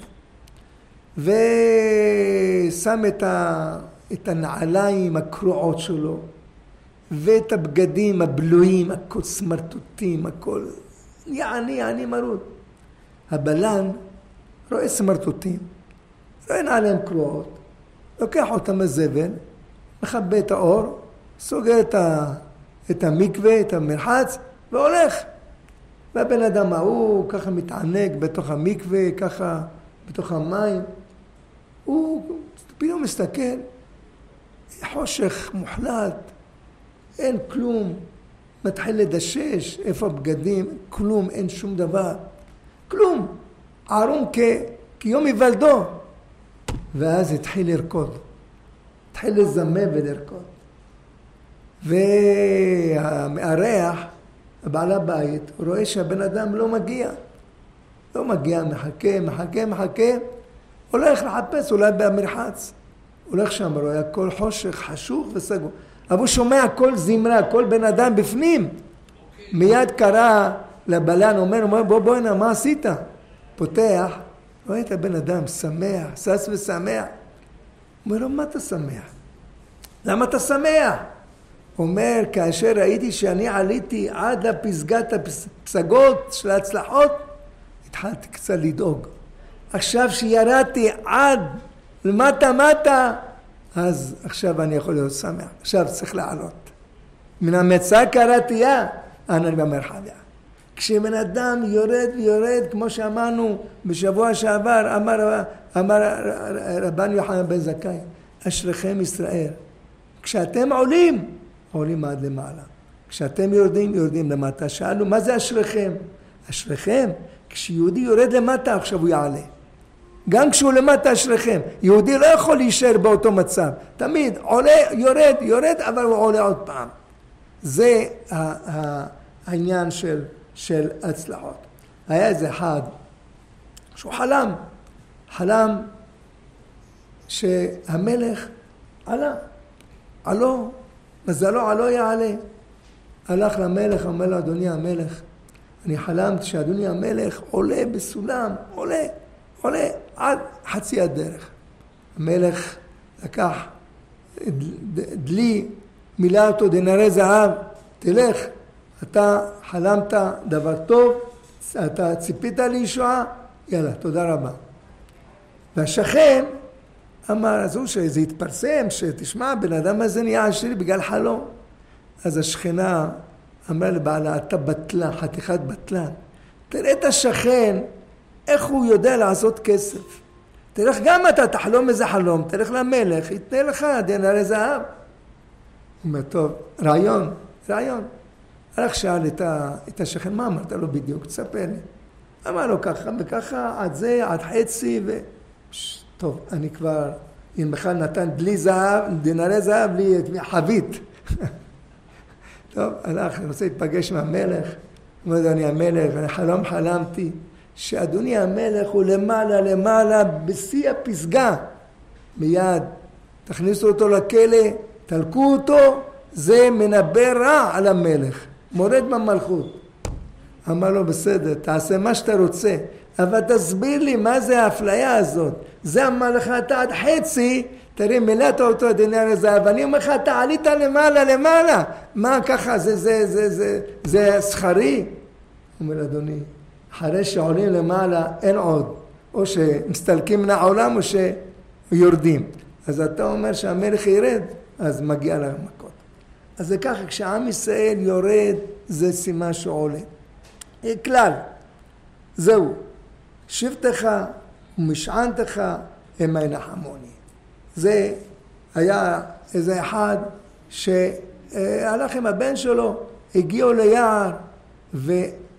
ושם את, ה, את הנעליים הקרועות שלו, ואת הבגדים הבלויים, הכל סמרטוטים, הכל, יעני, יעני מרוד. הבלן רואה סמרטוטים, רואה נעליים קרועות, לוקח אותם הזבל, מכבה את האור, סוגר את, ה, את המקווה, את המרחץ, והולך. והבן אדם ההוא ככה מתענג בתוך המקווה, ככה בתוך המים. הוא פתאום מסתכל, חושך מוחלט, אין כלום, מתחיל לדשש, איפה הבגדים, כלום, אין שום דבר, כלום, ערום כ... כיום היוולדו. ואז התחיל לרקוד, התחיל לזמר ולרקוד. והמארח, הבעל הבית, הוא רואה שהבן אדם לא מגיע, לא מגיע, מחכה, מחכה, מחכה, הולך לחפש, אולי במרחץ. הולך שם, רואה הכל חושך, חשוך וסגור. אבל הוא שומע כל זמרה, כל בן אדם בפנים. מיד קרא לבלן, אומר, אומר בוא בוא הנה, מה עשית? פותח, רואה את הבן אדם, שמח, שש ושמח. אומר לו, מה אתה שמח? למה אתה שמח? אומר, כאשר ראיתי שאני עליתי עד לפסגת הפסגות של ההצלחות, התחלתי קצת לדאוג. עכשיו שירדתי עד למטה מטה, אז עכשיו אני יכול להיות שמח. עכשיו צריך לעלות. מן המצע קראתיה, אני במרחביה. כשבן אדם יורד ויורד, כמו שאמרנו בשבוע שעבר, אמר, אמר רבן יוחנן בן זכאי, אשריכם ישראל. כשאתם עולים, עולים עד למעלה. כשאתם יורדים, יורדים למטה. שאלנו, מה זה אשריכם? אשריכם, כשיהודי יורד למטה, עכשיו הוא יעלה. גם כשהוא למטה אשריכם. יהודי לא יכול להישאר באותו מצב. תמיד עולה, יורד, יורד, אבל הוא עולה עוד פעם. זה העניין של, של הצלחות. היה איזה אחד שהוא חלם. חלם שהמלך עלה. עלו, מזלו עלו יעלה. הלך למלך, אומר לו, אדוני המלך, אני חלמתי שאדוני המלך עולה בסולם, עולה, עולה עד חצי הדרך. המלך לקח דלי, מילא אותו דינרי זהב, תלך, אתה חלמת דבר טוב, אתה ציפית לישועה, יאללה, תודה רבה. והשכן אמר, אז הוא שזה יתפרסם, שתשמע, בן אדם הזה נהיה עשיר בגלל חלום. אז השכנה אמרה לבעלה, אתה בטלן, חתיכת בטלן. תראה את השכן, איך הוא יודע לעשות כסף. תלך גם אתה, תחלום איזה חלום, תלך למלך, יתנה לך דינרי זהב. הוא אומר, טוב, רעיון, רעיון. הלך שאל את, ה, את השכן, מה אמרת לו בדיוק? תספר לי. אמר לו ככה וככה, עד זה, עד חצי, ו... פש, טוב, אני כבר, אם בכלל נתן דלי זהב, דינרי זהב, לי את חבית. טוב, הלך, אני רוצה להתפגש עם המלך. אומר, אדוני המלך, אני חלום חלמתי, שאדוני המלך הוא למעלה, למעלה, בשיא הפסגה. מיד, תכניסו אותו לכלא, תלקו אותו, זה מנבא רע על המלך. מורד במלכות. אמר לו, בסדר, תעשה מה שאתה רוצה, אבל תסביר לי מה זה האפליה הזאת. זה אמר לך, אתה עד חצי, תראה, מילאת אותו דינרי זהב, אני אומר לך, אתה עלית למעלה, למעלה. מה ככה, זה, זה, זה, זה, זה שכרי? הוא אומר, אדוני, אחרי שעולים למעלה, אין עוד. או שמסתלקים מן העולם, או שיורדים. אז אתה אומר שהמלך ירד, אז מגיע למכות. אז זה ככה, כשעם ישראל יורד, זה סימן שעולה. כלל, זהו, שבתך ומשענתך המה ינחמוני. זה היה איזה אחד שהלך עם הבן שלו, הגיעו ליער,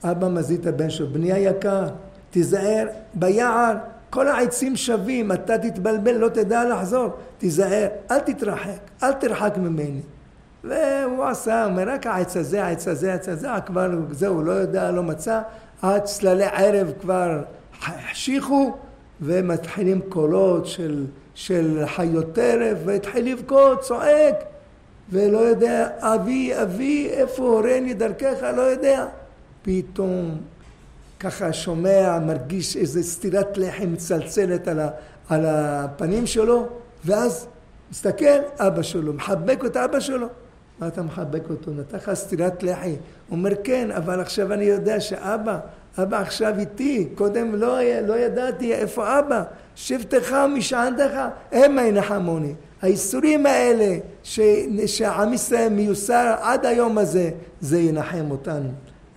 אבא מזהיר את הבן שלו, בני היקר, תיזהר, ביער כל העצים שווים, אתה תתבלבל, לא תדע לחזור, תיזהר, אל תתרחק, אל תרחק ממני. והוא עשה, אומר, רק העץ הזה, העץ הזה, העץ הזה, כבר זהו, לא יודע, לא מצא, עד צללי ערב כבר החשיכו, ומתחילים קולות של, של חיות טרף, והתחיל לבכות, צועק, ולא יודע, אבי, אבי, איפה הורני דרכך, לא יודע. פתאום ככה שומע, מרגיש איזו סטירת לחם מצלצלת על, ה, על הפנים שלו, ואז מסתכל, אבא שלו, מחבק את אבא שלו. מה אתה מחבק אותו? נתך סטירת לחי. הוא אומר, כן, אבל עכשיו אני יודע שאבא, אבא עכשיו איתי, קודם לא, לא ידעתי איפה אבא, שבתך משענתך, המה ינחמוני. האיסורים האלה ש, שהעם ישראל מיוסר עד היום הזה, זה ינחם אותנו.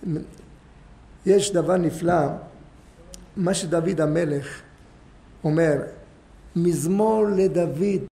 יש דבר נפלא, מה שדוד המלך אומר, מזמור לדוד,